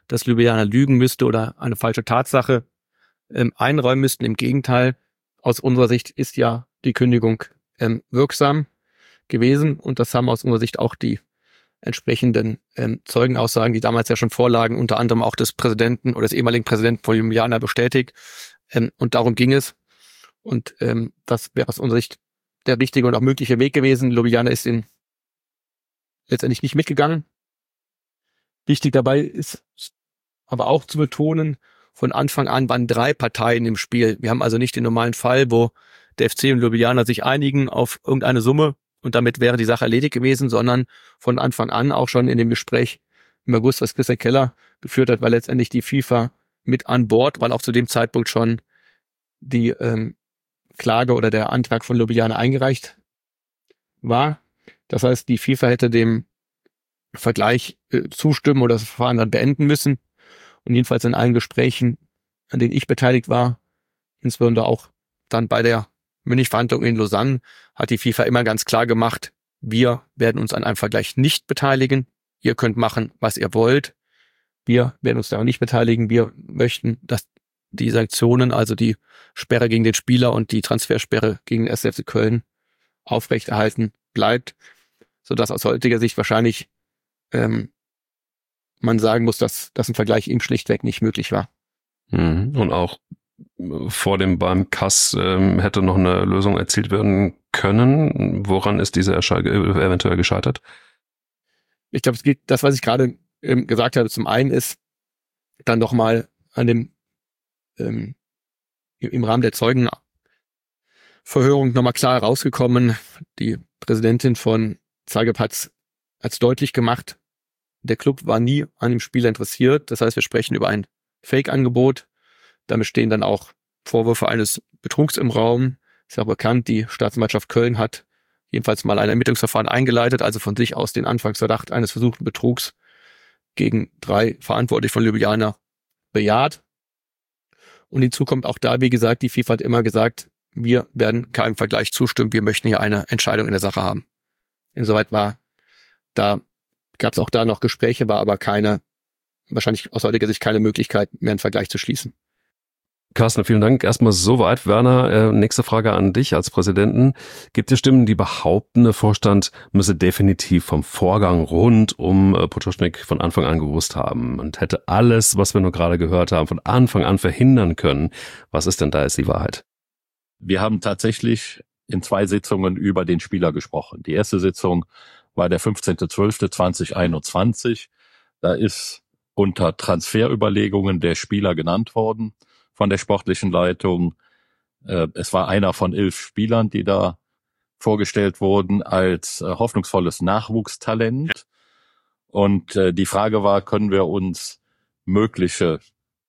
dass Ljubljana lügen müsste oder eine falsche Tatsache einräumen müssten. Im Gegenteil, aus unserer Sicht ist ja die Kündigung wirksam gewesen und das haben aus unserer Sicht auch die entsprechenden Zeugenaussagen, die damals ja schon vorlagen, unter anderem auch des Präsidenten oder des ehemaligen Präsidenten von Ljubljana bestätigt. Und darum ging es. Und das wäre aus unserer Sicht der richtige und auch mögliche Weg gewesen. Ljubljana ist letztendlich nicht mitgegangen. Wichtig dabei ist aber auch zu betonen, von Anfang an waren 3 Parteien im Spiel. Wir haben also nicht den normalen Fall, wo der FC und Ljubljana sich einigen auf irgendeine Summe und damit wäre die Sache erledigt gewesen, sondern von Anfang an auch schon in dem Gespräch im August, was Christian Keller geführt hat, war letztendlich die FIFA mit an Bord, weil auch zu dem Zeitpunkt schon die Klage oder der Antrag von Ljubljana eingereicht war. Das heißt, die FIFA hätte dem Vergleich zustimmen oder das Verfahren dann beenden müssen. Und jedenfalls in allen Gesprächen, an denen ich beteiligt war, insbesondere auch dann bei der Münchverhandlung in Lausanne, hat die FIFA immer ganz klar gemacht, wir werden uns an einem Vergleich nicht beteiligen. Ihr könnt machen, was ihr wollt. Wir werden uns daran nicht beteiligen. Wir möchten, dass die Sanktionen, also die Sperre gegen den Spieler und die Transfersperre gegen den 1. FC Köln aufrechterhalten bleibt, sodass aus heutiger Sicht wahrscheinlich man sagen muss, dass ein Vergleich ihm schlichtweg nicht möglich war. Und auch beim Kass hätte noch eine Lösung erzielt werden können. Woran ist diese eventuell gescheitert? Ich glaube, es geht, das, was ich gerade gesagt habe, zum einen ist dann nochmal an dem im Rahmen der Zeugenverhörung nochmal klar herausgekommen. Die Präsidentin von Zagreb hat es deutlich gemacht, der Club war nie an dem Spieler interessiert. Das heißt, wir sprechen über ein Fake-Angebot. Damit stehen dann auch Vorwürfe eines Betrugs im Raum. Ist ja auch bekannt, die Staatsanwaltschaft Köln hat jedenfalls mal ein Ermittlungsverfahren eingeleitet, also von sich aus den Anfangsverdacht eines versuchten Betrugs gegen 3 Verantwortliche von Ljubljana bejaht. Und hinzu kommt auch da, wie gesagt, die FIFA hat immer gesagt, wir werden keinem Vergleich zustimmen, wir möchten hier eine Entscheidung in der Sache haben. Insoweit gab es auch da noch Gespräche, war aber wahrscheinlich aus heutiger Sicht keine Möglichkeit, mehr einen Vergleich zu schließen. Carsten, vielen Dank. Erstmal soweit. Werner, nächste Frage an dich als Präsidenten. Gibt es Stimmen, die behaupten, der Vorstand müsse definitiv vom Vorgang rund um Potočnik von Anfang an gewusst haben und hätte alles, was wir nur gerade gehört haben, von Anfang an verhindern können? Was ist denn da jetzt die Wahrheit? Wir haben tatsächlich in 2 Sitzungen über den Spieler gesprochen. Die erste Sitzung war der 15.12.2021. Da ist unter Transferüberlegungen der Spieler genannt worden von der sportlichen Leitung. Es war einer von 11 Spielern, die da vorgestellt wurden als hoffnungsvolles Nachwuchstalent. Und die Frage war, können wir uns mögliche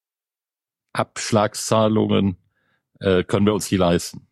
Abschlagszahlungen, können wir uns die leisten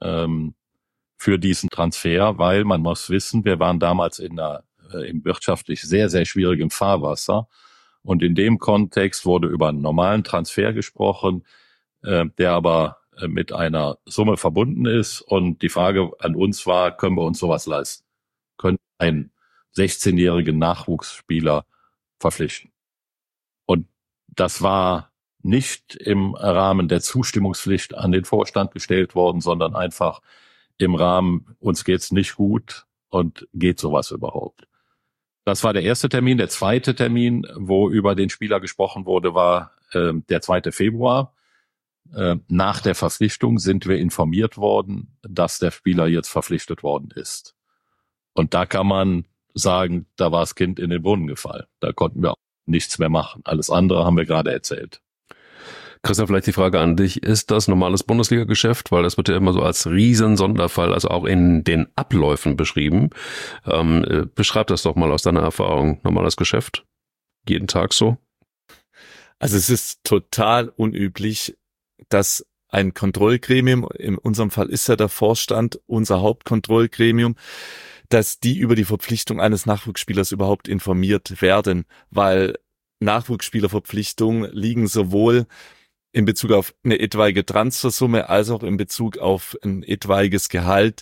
für diesen Transfer, weil man muss wissen, wir waren damals im wirtschaftlich sehr, sehr schwierigen Fahrwasser. Und in dem Kontext wurde über einen normalen Transfer gesprochen, der aber mit einer Summe verbunden ist. Und die Frage an uns war, können wir uns sowas leisten? Können wir einen 16-jährigen Nachwuchsspieler verpflichten? Und das war nicht im Rahmen der Zustimmungspflicht an den Vorstand gestellt worden, sondern einfach im Rahmen, uns geht's nicht gut und geht sowas überhaupt? Das war der erste Termin. Der zweite Termin, wo über den Spieler gesprochen wurde, war der 2. Februar. Nach der Verpflichtung sind wir informiert worden, dass der Spieler jetzt verpflichtet worden ist. Und da kann man sagen, da war das Kind in den Brunnen gefallen. Da konnten wir auch nichts mehr machen. Alles andere haben wir gerade erzählt. Christian, vielleicht die Frage an dich. Ist das normales Bundesliga-Geschäft? Weil das wird ja immer so als Riesensonderfall, also auch in den Abläufen beschrieben. Beschreib das doch mal aus deiner Erfahrung. Normales Geschäft? Jeden Tag so? Also es ist total unüblich, dass ein Kontrollgremium, in unserem Fall ist ja der Vorstand unser Hauptkontrollgremium, dass die über die Verpflichtung eines Nachwuchsspielers überhaupt informiert werden, weil Nachwuchsspielerverpflichtungen liegen sowohl in Bezug auf eine etwaige Transfersumme als auch in Bezug auf ein etwaiges Gehalt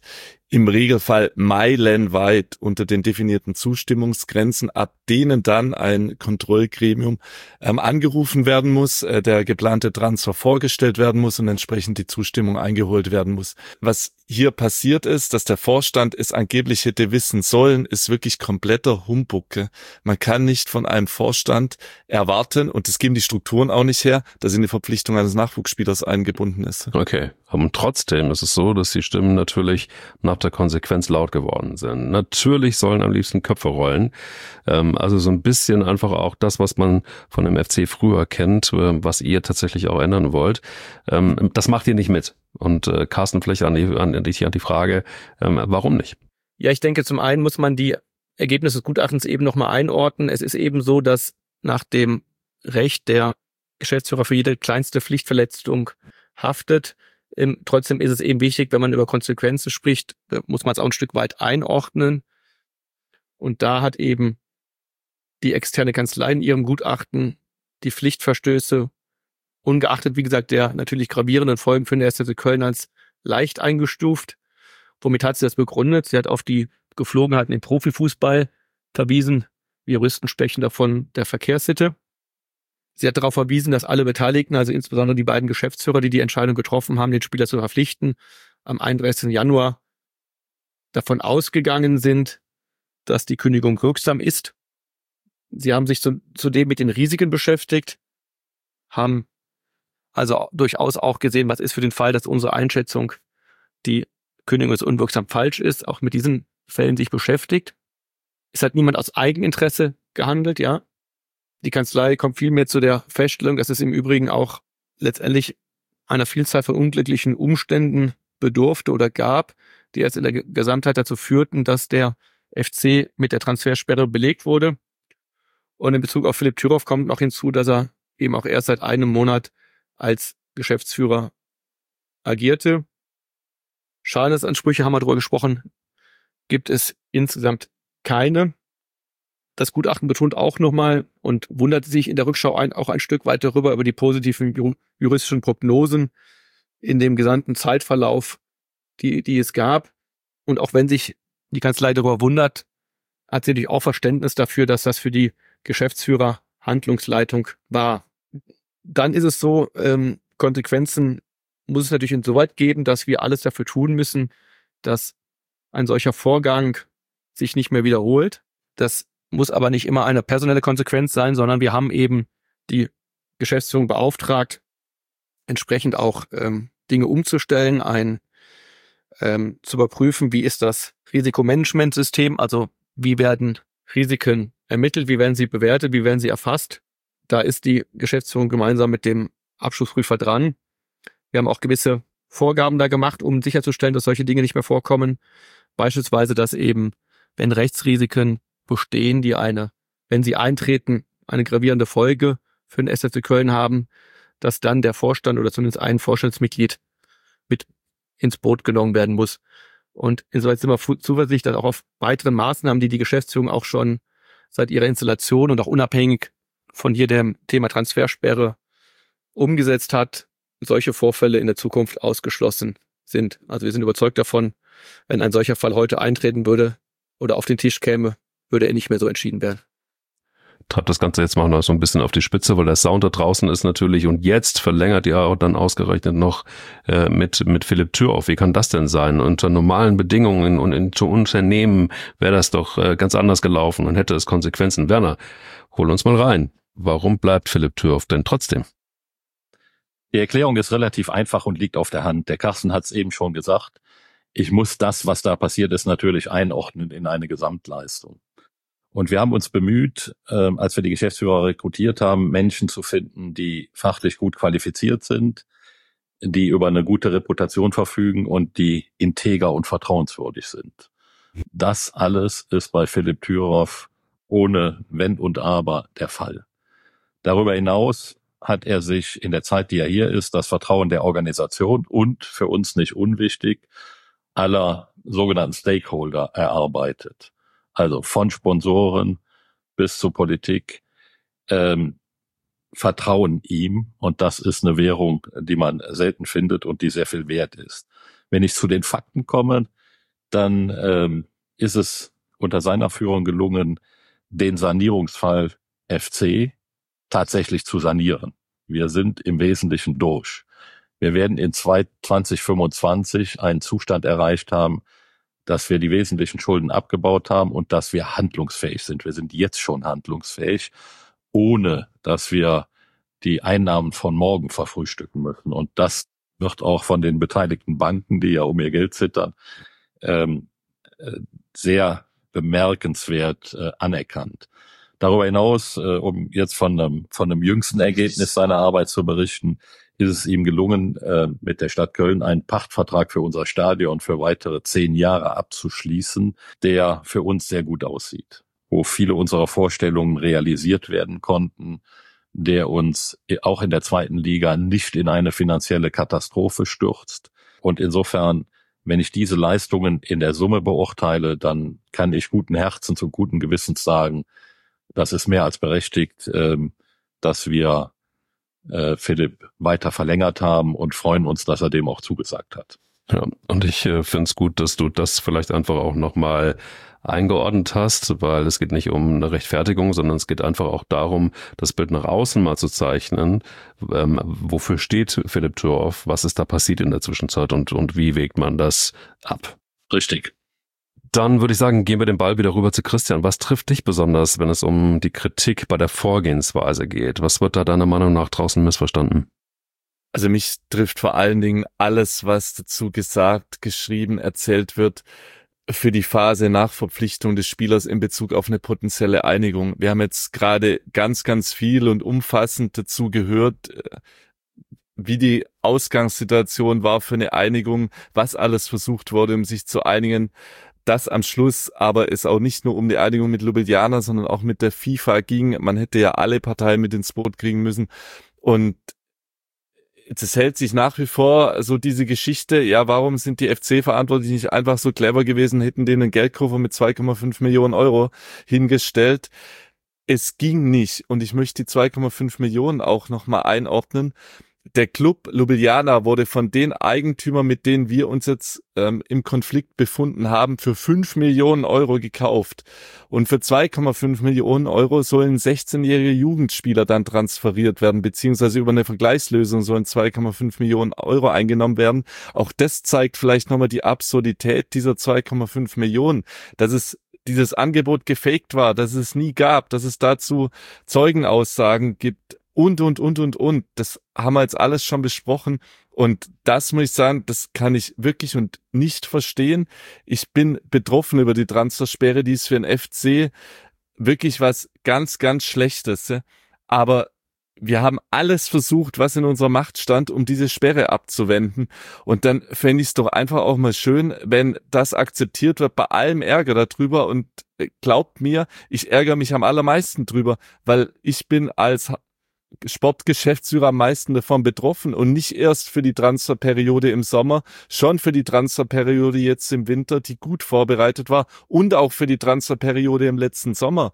im Regelfall meilenweit unter den definierten Zustimmungsgrenzen, ab denen dann ein Kontrollgremium angerufen werden muss, der geplante Transfer vorgestellt werden muss und entsprechend die Zustimmung eingeholt werden muss. Was hier passiert ist, dass der Vorstand es angeblich hätte wissen sollen, ist wirklich kompletter Humbug. Man kann nicht von einem Vorstand erwarten, und das geben die Strukturen auch nicht her, dass in die Verpflichtung eines Nachwuchsspielers eingebunden ist. Okay, aber trotzdem ist es so, dass die Stimmen natürlich nach der Konsequenz laut geworden sind. Natürlich sollen am liebsten Köpfe rollen. Also so ein bisschen einfach auch das, was man von dem FC früher kennt, was ihr tatsächlich auch ändern wollt. Das macht ihr nicht mit. Und Carsten, vielleicht an die Frage, warum nicht? Ja, ich denke, zum einen muss man die Ergebnisse des Gutachtens eben nochmal einordnen. Es ist eben so, dass nach dem Recht der Geschäftsführer für jede kleinste Pflichtverletzung haftet. Trotzdem ist es eben wichtig, wenn man über Konsequenzen spricht, muss man es auch ein Stück weit einordnen. Und da hat eben die externe Kanzlei in ihrem Gutachten die Pflichtverstöße, ungeachtet, wie gesagt, der natürlich gravierenden Folgen für den 1. FC Köln, als leicht eingestuft. Womit hat sie das begründet? Sie hat auf die Geflogenheiten im Profifußball verwiesen. Wir Juristen sprechen davon der Verkehrssitte. Sie hat darauf verwiesen, dass alle Beteiligten, also insbesondere die beiden Geschäftsführer, die die Entscheidung getroffen haben, den Spieler zu verpflichten, am 31. Januar davon ausgegangen sind, dass die Kündigung wirksam ist. Sie haben sich zudem mit den Risiken beschäftigt, haben also durchaus auch gesehen, was ist für den Fall, dass unsere Einschätzung, die Kündigung ist unwirksam, falsch ist, auch mit diesen Fällen sich beschäftigt. Es hat niemand aus Eigeninteresse gehandelt, ja. Die Kanzlei kommt vielmehr zu der Feststellung, dass es im Übrigen auch letztendlich einer Vielzahl von unglücklichen Umständen bedurfte oder gab, die erst in der Gesamtheit dazu führten, dass der FC mit der Transfersperre belegt wurde. Und in Bezug auf Philipp Thürow kommt noch hinzu, dass er eben auch erst seit einem Monat als Geschäftsführer agierte. Schadensansprüche, haben wir darüber gesprochen, gibt es insgesamt keine. Das Gutachten betont auch nochmal und wundert sich in der Rückschau auch ein Stück weit darüber, über die positiven juristischen Prognosen in dem gesamten Zeitverlauf, die es gab. Und auch wenn sich die Kanzlei darüber wundert, hat sie natürlich auch Verständnis dafür, dass das für die Geschäftsführer Handlungsleitung war. Dann ist es so, Konsequenzen muss es natürlich insoweit geben, dass wir alles dafür tun müssen, dass ein solcher Vorgang sich nicht mehr wiederholt. Das muss aber nicht immer eine personelle Konsequenz sein, sondern wir haben eben die Geschäftsführung beauftragt, entsprechend auch Dinge umzustellen, zu überprüfen, wie ist das Risikomanagementsystem, also wie werden Risiken ermittelt, wie werden sie bewertet, wie werden sie erfasst. Da ist die Geschäftsführung gemeinsam mit dem Abschlussprüfer dran. Wir haben auch gewisse Vorgaben da gemacht, um sicherzustellen, dass solche Dinge nicht mehr vorkommen. Beispielsweise, dass eben, wenn Rechtsrisiken bestehen, die wenn sie eintreten, eine gravierende Folge für den 1. FC Köln haben, dass dann der Vorstand oder zumindest ein Vorstandsmitglied mit ins Boot genommen werden muss. Und insoweit sind wir zuversichtlich, dass auch auf weiteren Maßnahmen, die die Geschäftsführung auch schon seit ihrer Installation und auch unabhängig von hier dem Thema Transfersperre umgesetzt hat, solche Vorfälle in der Zukunft ausgeschlossen sind. Also wir sind überzeugt davon, wenn ein solcher Fall heute eintreten würde oder auf den Tisch käme, würde er nicht mehr so entschieden werden. Treibt das Ganze jetzt mal noch so ein bisschen auf die Spitze, weil der Sound da draußen ist natürlich, und jetzt verlängert ihr auch dann ausgerechnet noch mit Philipp Thürow. Wie kann das denn sein? Unter normalen Bedingungen und in Unternehmen wäre das doch ganz anders gelaufen und hätte es Konsequenzen. Werner, hol uns mal rein. Warum bleibt Philipp Thürow denn trotzdem? Die Erklärung ist relativ einfach und liegt auf der Hand. Der Carsten hat es eben schon gesagt. Ich muss das, was da passiert ist, natürlich einordnen in eine Gesamtleistung. Und wir haben uns bemüht, als wir die Geschäftsführer rekrutiert haben, Menschen zu finden, die fachlich gut qualifiziert sind, die über eine gute Reputation verfügen und die integer und vertrauenswürdig sind. Das alles ist bei Philipp Thürow ohne Wenn und Aber der Fall. Darüber hinaus hat er sich in der Zeit, die er hier ist, das Vertrauen der Organisation und, für uns nicht unwichtig, aller sogenannten Stakeholder erarbeitet. Also von Sponsoren bis zur Politik vertrauen ihm, und das ist eine Währung, die man selten findet und die sehr viel wert ist. Wenn ich zu den Fakten komme, dann ist es unter seiner Führung gelungen, den Sanierungsfall FC tatsächlich zu sanieren. Wir sind im Wesentlichen durch. Wir werden in 2025 einen Zustand erreicht haben, dass wir die wesentlichen Schulden abgebaut haben und dass wir handlungsfähig sind. Wir sind jetzt schon handlungsfähig, ohne dass wir die Einnahmen von morgen verfrühstücken müssen. Und das wird auch von den beteiligten Banken, die ja um ihr Geld zittern, sehr bemerkenswert anerkannt. Darüber hinaus, um jetzt von einem jüngsten Ergebnis seiner Arbeit zu berichten, ist es ihm gelungen, mit der Stadt Köln einen Pachtvertrag für unser Stadion für weitere 10 Jahre abzuschließen, der für uns sehr gut aussieht, wo viele unserer Vorstellungen realisiert werden konnten, der uns auch in der zweiten Liga nicht in eine finanzielle Katastrophe stürzt. Und insofern, wenn ich diese Leistungen in der Summe beurteile, dann kann ich guten Herzens und guten Gewissens sagen, das ist mehr als berechtigt, dass wir Philipp weiter verlängert haben und freuen uns, dass er dem auch zugesagt hat. Ja, und ich finde es gut, dass du das vielleicht einfach auch nochmal eingeordnet hast, weil es geht nicht um eine Rechtfertigung, sondern es geht einfach auch darum, das Bild nach außen mal zu zeichnen. Wofür steht Philipp Thürhoff? Was ist da passiert in der Zwischenzeit und wie wägt man das ab? Richtig. Dann würde ich sagen, gehen wir den Ball wieder rüber zu Christian. Was trifft dich besonders, wenn es um die Kritik bei der Vorgehensweise geht? Was wird da deiner Meinung nach draußen missverstanden? Also mich trifft vor allen Dingen alles, was dazu gesagt, geschrieben, erzählt wird, für die Phase nach Verpflichtung des Spielers in Bezug auf eine potenzielle Einigung. Wir haben jetzt gerade ganz, ganz viel und umfassend dazu gehört, wie die Ausgangssituation war für eine Einigung, was alles versucht wurde, um sich zu einigen. Dass am Schluss aber es auch nicht nur um die Einigung mit Ljubljana, sondern auch mit der FIFA ging. Man hätte ja alle Parteien mit ins Boot kriegen müssen. Und es hält sich nach wie vor so diese Geschichte, ja, warum sind die FC-Verantwortlichen nicht einfach so clever gewesen, hätten denen einen Geldkoffer mit 2,5 Millionen Euro hingestellt. Es ging nicht. Und ich möchte die 2,5 Millionen auch nochmal einordnen. Der Club Ljubljana wurde von den Eigentümern, mit denen wir uns jetzt im Konflikt befunden haben, für 5 Millionen Euro gekauft. Und für 2,5 Millionen Euro sollen 16-jährige Jugendspieler dann transferiert werden, beziehungsweise über eine Vergleichslösung sollen 2,5 Millionen Euro eingenommen werden. Auch das zeigt vielleicht nochmal die Absurdität dieser 2,5 Millionen, dass es dieses Angebot gefaked war, dass es nie gab, dass es dazu Zeugenaussagen gibt. Und. Das haben wir jetzt alles schon besprochen. Und das muss ich sagen, das kann ich wirklich und nicht verstehen. Ich bin betroffen über die Transfersperre, die ist für den FC wirklich was ganz, ganz Schlechtes. Aber wir haben alles versucht, was in unserer Macht stand, um diese Sperre abzuwenden. Und dann fände ich es doch einfach auch mal schön, wenn das akzeptiert wird, bei allem Ärger darüber. Und glaubt mir, ich ärgere mich am allermeisten drüber, weil ich bin als Sportgeschäftsführer am meisten davon betroffen und nicht erst für die Transferperiode im Sommer, schon für die Transferperiode jetzt im Winter, die gut vorbereitet war und auch für die Transferperiode im letzten Sommer,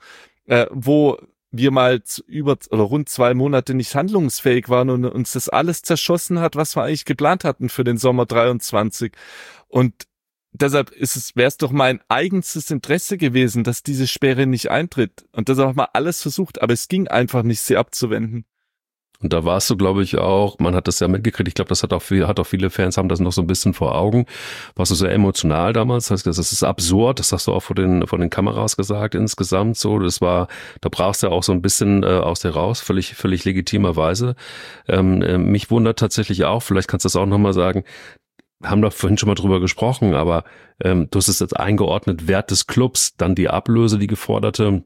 wo wir mal rund 2 Monate nicht handlungsfähig waren und uns das alles zerschossen hat, was wir eigentlich geplant hatten für den Sommer 23. Und deshalb wäre es doch mein eigenstes Interesse gewesen, dass diese Sperre nicht eintritt. Und deshalb haben wir alles versucht, aber es ging einfach nicht, sie abzuwenden. Und da warst du, glaube ich, auch, man hat das ja mitgekriegt, ich glaube, das hat auch viele Fans haben das noch so ein bisschen vor Augen. Warst du sehr emotional damals? Das ist absurd, das hast du auch vor den Kameras gesagt insgesamt so. Da brachst du ja auch so ein bisschen aus dir raus, völlig legitimerweise. Mich wundert tatsächlich auch, vielleicht kannst du das auch nochmal sagen, wir haben da vorhin schon mal drüber gesprochen, aber du hast es jetzt eingeordnet, Wert des Clubs, dann die Ablöse, die geforderte.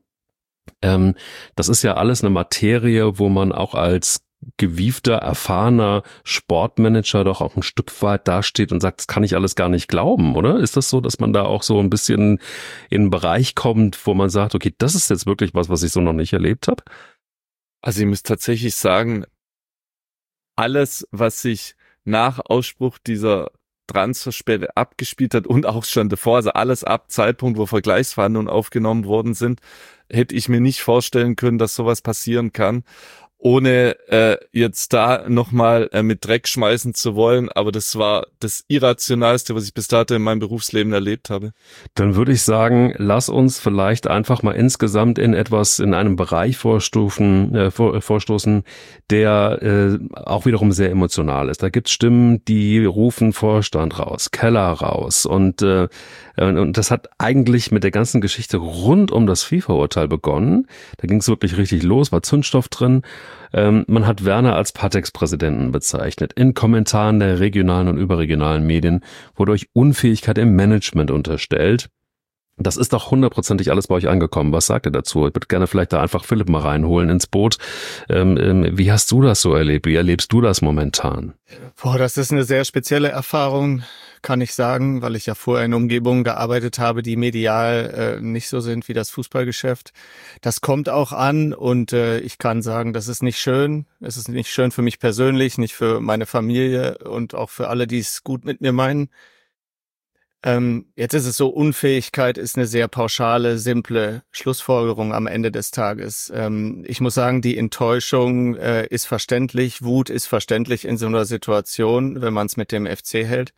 Das ist ja alles eine Materie, wo man auch als gewiefter, erfahrener Sportmanager doch auch ein Stück weit dasteht und sagt, das kann ich alles gar nicht glauben, oder? Ist das so, dass man da auch so ein bisschen in einen Bereich kommt, wo man sagt, okay, das ist jetzt wirklich was ich so noch nicht erlebt habe? Also ich muss tatsächlich sagen, alles, was sich nach Ausspruch dieser Transfersperre abgespielt hat und auch schon davor, also alles ab Zeitpunkt, wo Vergleichsverhandlungen aufgenommen worden sind, hätte ich mir nicht vorstellen können, dass sowas passieren kann. ohne jetzt da nochmal mit Dreck schmeißen zu wollen, aber das war das Irrationalste, was ich bis dato in meinem Berufsleben erlebt habe. Dann würde ich sagen, lass uns vielleicht einfach mal insgesamt in einem Bereich vorstoßen, der auch wiederum sehr emotional ist. Da gibt's Stimmen, die rufen Vorstand raus, Keller raus und das hat eigentlich mit der ganzen Geschichte rund um das FIFA-Urteil begonnen. Da ging's wirklich richtig los, war Zündstoff drin. Man hat Werner als Patex-Präsidenten bezeichnet, in Kommentaren der regionalen und überregionalen Medien, wodurch Unfähigkeit im Management unterstellt. Das ist doch hundertprozentig alles bei euch angekommen. Was sagt ihr dazu? Ich würde gerne vielleicht da einfach Philipp mal reinholen ins Boot. Wie hast du das so erlebt? Wie erlebst du das momentan? Das ist eine sehr spezielle Erfahrung, kann ich sagen, weil ich ja vorher in Umgebungen gearbeitet habe, die medial nicht so sind wie das Fußballgeschäft. Das kommt auch an und ich kann sagen, das ist nicht schön. Es ist nicht schön für mich persönlich, nicht für meine Familie und auch für alle, die es gut mit mir meinen. Jetzt ist es so, Unfähigkeit ist eine sehr pauschale, simple Schlussfolgerung am Ende des Tages. Ich muss sagen, die Enttäuschung ist verständlich, Wut ist verständlich in so einer Situation, wenn man es mit dem FC hält.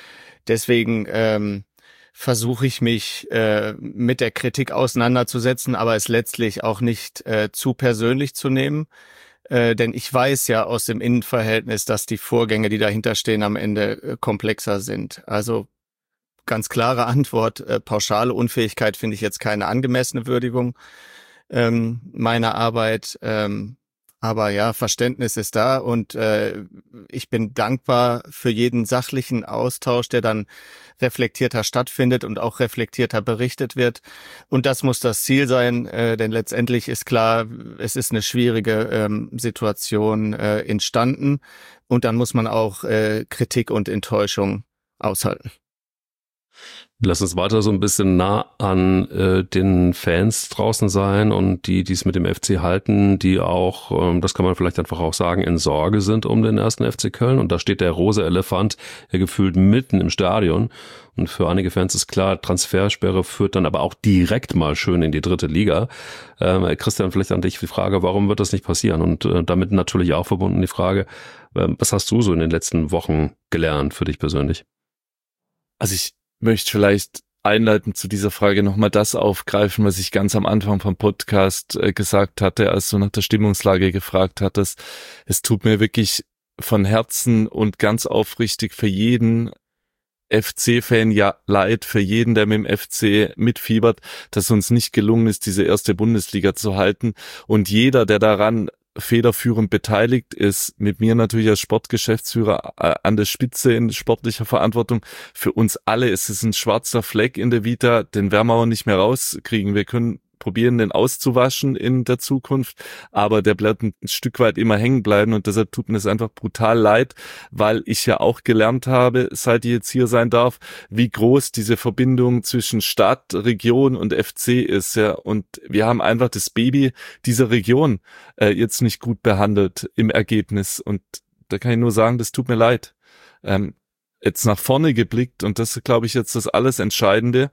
Deswegen versuche ich mich mit der Kritik auseinanderzusetzen, aber es letztlich auch nicht zu persönlich zu nehmen. Denn ich weiß ja aus dem Innenverhältnis, dass die Vorgänge, die dahinter stehen, am Ende komplexer sind. Also ganz klare Antwort, pauschale Unfähigkeit finde ich jetzt keine angemessene Würdigung meiner Arbeit. Aber ja, Verständnis ist da und ich bin dankbar für jeden sachlichen Austausch, der dann reflektierter stattfindet und auch reflektierter berichtet wird. Und das muss das Ziel sein, denn letztendlich ist klar, es ist eine schwierige Situation entstanden und dann muss man auch Kritik und Enttäuschung aushalten. Lass uns weiter so ein bisschen nah an den Fans draußen sein und die es mit dem FC halten, die auch, das kann man vielleicht einfach auch sagen, in Sorge sind um den 1. FC Köln. Und da steht der rosa Elefant gefühlt mitten im Stadion. Und für einige Fans ist klar, Transfersperre führt dann aber auch direkt mal schön in die 3. Liga. Christian, vielleicht an dich die Frage, warum wird das nicht passieren? Und damit natürlich auch verbunden die Frage, was hast du so in den letzten Wochen gelernt für dich persönlich? Also ich möchte vielleicht einleitend zu dieser Frage nochmal das aufgreifen, was ich ganz am Anfang vom Podcast gesagt hatte, als du nach der Stimmungslage gefragt hattest. Es tut mir wirklich von Herzen und ganz aufrichtig für jeden FC-Fan leid, für jeden, der mit dem FC mitfiebert, dass uns nicht gelungen ist, diese 1. Bundesliga zu halten. Und jeder, der daran federführend beteiligt ist, mit mir natürlich als Sportgeschäftsführer an der Spitze in sportlicher Verantwortung. Für uns alle ist es ein schwarzer Fleck in der Vita, den werden wir auch nicht mehr rauskriegen. Wir können probieren, den auszuwaschen in der Zukunft, aber der bleibt ein Stück weit immer hängen bleiben und deshalb tut mir es einfach brutal leid, weil ich ja auch gelernt habe, seit ich jetzt hier sein darf, wie groß diese Verbindung zwischen Stadt, Region und FC ist, ja, und wir haben einfach das Baby dieser Region jetzt nicht gut behandelt im Ergebnis und da kann ich nur sagen, das tut mir leid. Jetzt nach vorne geblickt und das ist, glaube ich, jetzt das alles Entscheidende.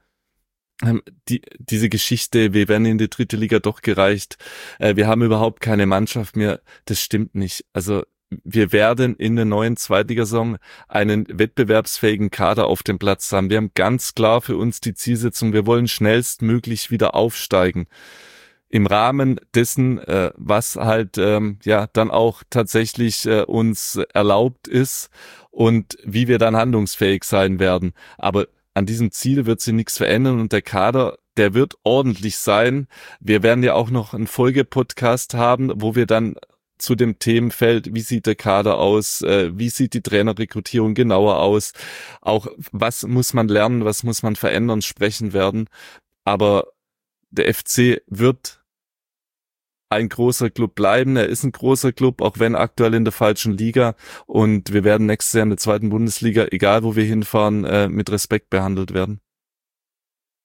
Diese Geschichte, wir werden in die 3. Liga doch gereicht, wir haben überhaupt keine Mannschaft mehr, das stimmt nicht. Also wir werden in der neuen Zweitligasaison einen wettbewerbsfähigen Kader auf dem Platz haben. Wir haben ganz klar für uns die Zielsetzung, wir wollen schnellstmöglich wieder aufsteigen. Im Rahmen dessen, was halt dann auch tatsächlich uns erlaubt ist und wie wir dann handlungsfähig sein werden. Aber an diesem Ziel wird sich nichts verändern und der Kader, der wird ordentlich sein. Wir werden ja auch noch einen Folgepodcast haben, wo wir dann zu dem Themenfeld, wie sieht der Kader aus, wie sieht die Trainerrekrutierung genauer aus, auch was muss man lernen, was muss man verändern, sprechen werden. Aber der FC wird ein großer Club bleiben. Er ist ein großer Club, auch wenn aktuell in der falschen Liga. Und wir werden nächstes Jahr in der 2. Bundesliga, egal wo wir hinfahren, mit Respekt behandelt werden.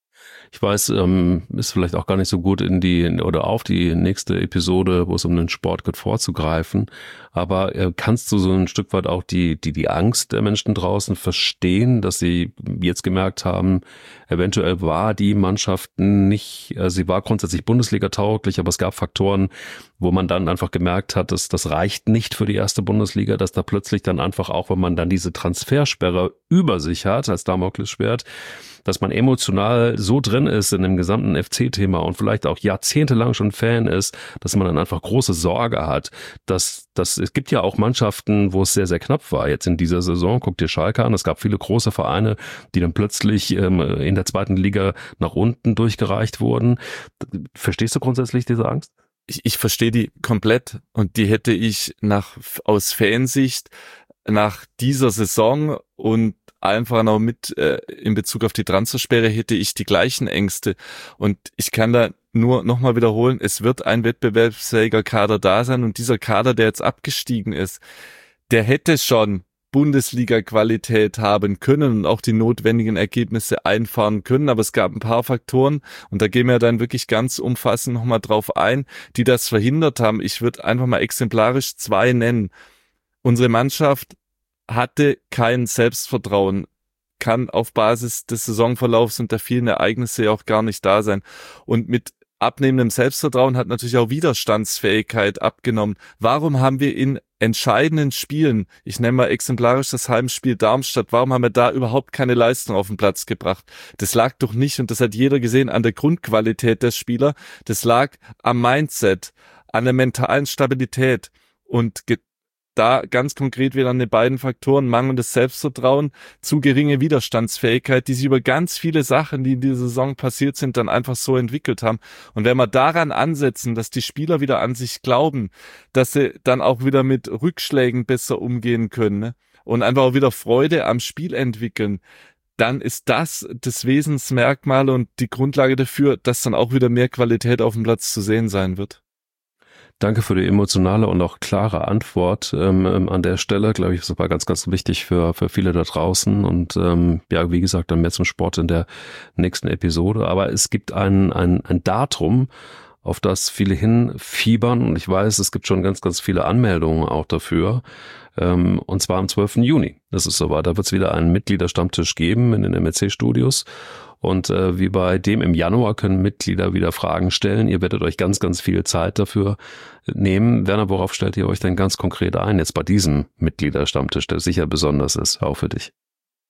Ich weiß, ist vielleicht auch gar nicht so gut auf die nächste Episode, wo es um den Sport geht, vorzugreifen. Aber kannst du so ein Stück weit auch die Angst der Menschen draußen verstehen, dass sie jetzt gemerkt haben, eventuell war die Mannschaft nicht, sie war grundsätzlich Bundesliga-tauglich, aber es gab Faktoren, wo man dann einfach gemerkt hat, dass das reicht nicht für die erste Bundesliga, dass da plötzlich dann einfach auch, wenn man dann diese Transfersperre über sich hat, als Damoklesschwert, dass man emotional so drin ist in dem gesamten FC-Thema und vielleicht auch jahrzehntelang schon Fan ist, dass man dann einfach große Sorge hat, dass es gibt ja auch Mannschaften, wo es sehr, sehr knapp war. Jetzt in dieser Saison, guck dir Schalke an, es gab viele große Vereine, die dann plötzlich in der zweiten Liga nach unten durchgereicht wurden. Verstehst du grundsätzlich diese Angst? Ich verstehe die komplett und die hätte ich aus Fansicht nach dieser Saison und einfach noch mit in Bezug auf die Transfersperre hätte ich die gleichen Ängste. Und ich kann da nur nochmal wiederholen, es wird ein wettbewerbsfähiger Kader da sein und dieser Kader, der jetzt abgestiegen ist, der hätte schon Bundesliga-Qualität haben können und auch die notwendigen Ergebnisse einfahren können, aber es gab ein paar Faktoren und da gehen wir dann wirklich ganz umfassend nochmal drauf ein, die das verhindert haben. Ich würde einfach mal exemplarisch 2 nennen. Unsere Mannschaft hatte kein Selbstvertrauen, kann auf Basis des Saisonverlaufs und der vielen Ereignisse ja auch gar nicht da sein. Und mit abnehmendem Selbstvertrauen hat natürlich auch Widerstandsfähigkeit abgenommen. Warum haben wir in entscheidenden Spielen, ich nenne mal exemplarisch das Heimspiel Darmstadt, warum haben wir da überhaupt keine Leistung auf den Platz gebracht? Das lag doch nicht, und das hat jeder gesehen, an der Grundqualität der Spieler. Das lag am Mindset, an der mentalen Stabilität und da ganz konkret wieder an den beiden Faktoren, mangelndes Selbstvertrauen, zu geringe Widerstandsfähigkeit, die sich über ganz viele Sachen, die in dieser Saison passiert sind, dann einfach so entwickelt haben. Und wenn wir daran ansetzen, dass die Spieler wieder an sich glauben, dass sie dann auch wieder mit Rückschlägen besser umgehen können, ne? Und einfach auch wieder Freude am Spiel entwickeln, dann ist das Wesensmerkmal und die Grundlage dafür, dass dann auch wieder mehr Qualität auf dem Platz zu sehen sein wird. Danke für die emotionale und auch klare Antwort an der Stelle. Glaube ich, das war ganz, ganz wichtig für viele da draußen. Und ja, wie gesagt, dann mehr zum Sport in der nächsten Episode. Aber es gibt ein Datum, auf das viele hinfiebern. Und ich weiß, es gibt schon ganz, ganz viele Anmeldungen auch dafür. Und zwar am 12. Juni. Das ist soweit. Da wird es wieder einen Mitgliederstammtisch geben in den MEC-Studios. Und wie bei dem im Januar können Mitglieder wieder Fragen stellen. Ihr werdet euch ganz, ganz viel Zeit dafür nehmen. Werner, worauf stellt ihr euch denn ganz konkret ein jetzt bei diesem Mitgliederstammtisch, der sicher besonders ist, auch für dich?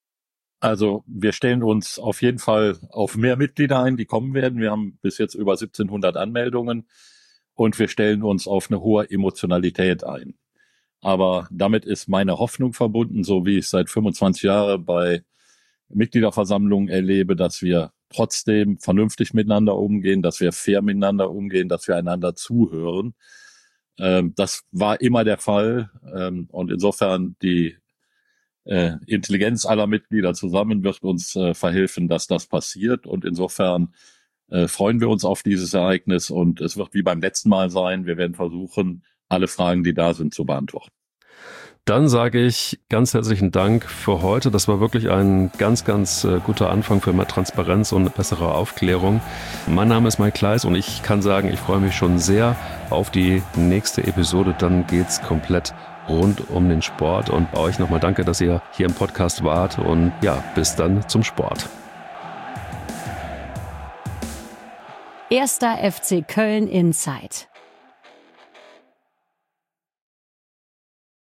Also wir stellen uns auf jeden Fall auf mehr Mitglieder ein, die kommen werden. Wir haben bis jetzt über 1700 Anmeldungen und wir stellen uns auf eine hohe Emotionalität ein. Aber damit ist meine Hoffnung verbunden, so wie ich seit 25 Jahren bei Mitgliederversammlungen erlebe, dass wir trotzdem vernünftig miteinander umgehen, dass wir fair miteinander umgehen, dass wir einander zuhören. Das war immer der Fall. Und insofern die Intelligenz aller Mitglieder zusammen wird uns verhelfen, dass das passiert. Und insofern freuen wir uns auf dieses Ereignis. Und es wird wie beim letzten Mal sein. Wir werden versuchen, alle Fragen, die da sind, zu beantworten. Dann sage ich ganz herzlichen Dank für heute. Das war wirklich ein ganz, ganz guter Anfang für mehr Transparenz und eine bessere Aufklärung. Mein Name ist Mike Kleiss und ich kann sagen, ich freue mich schon sehr auf die nächste Episode. Dann geht's komplett rund um den Sport. Und bei euch nochmal danke, dass ihr hier im Podcast wart. Und ja, bis dann zum Sport. 1. FC Köln Insight.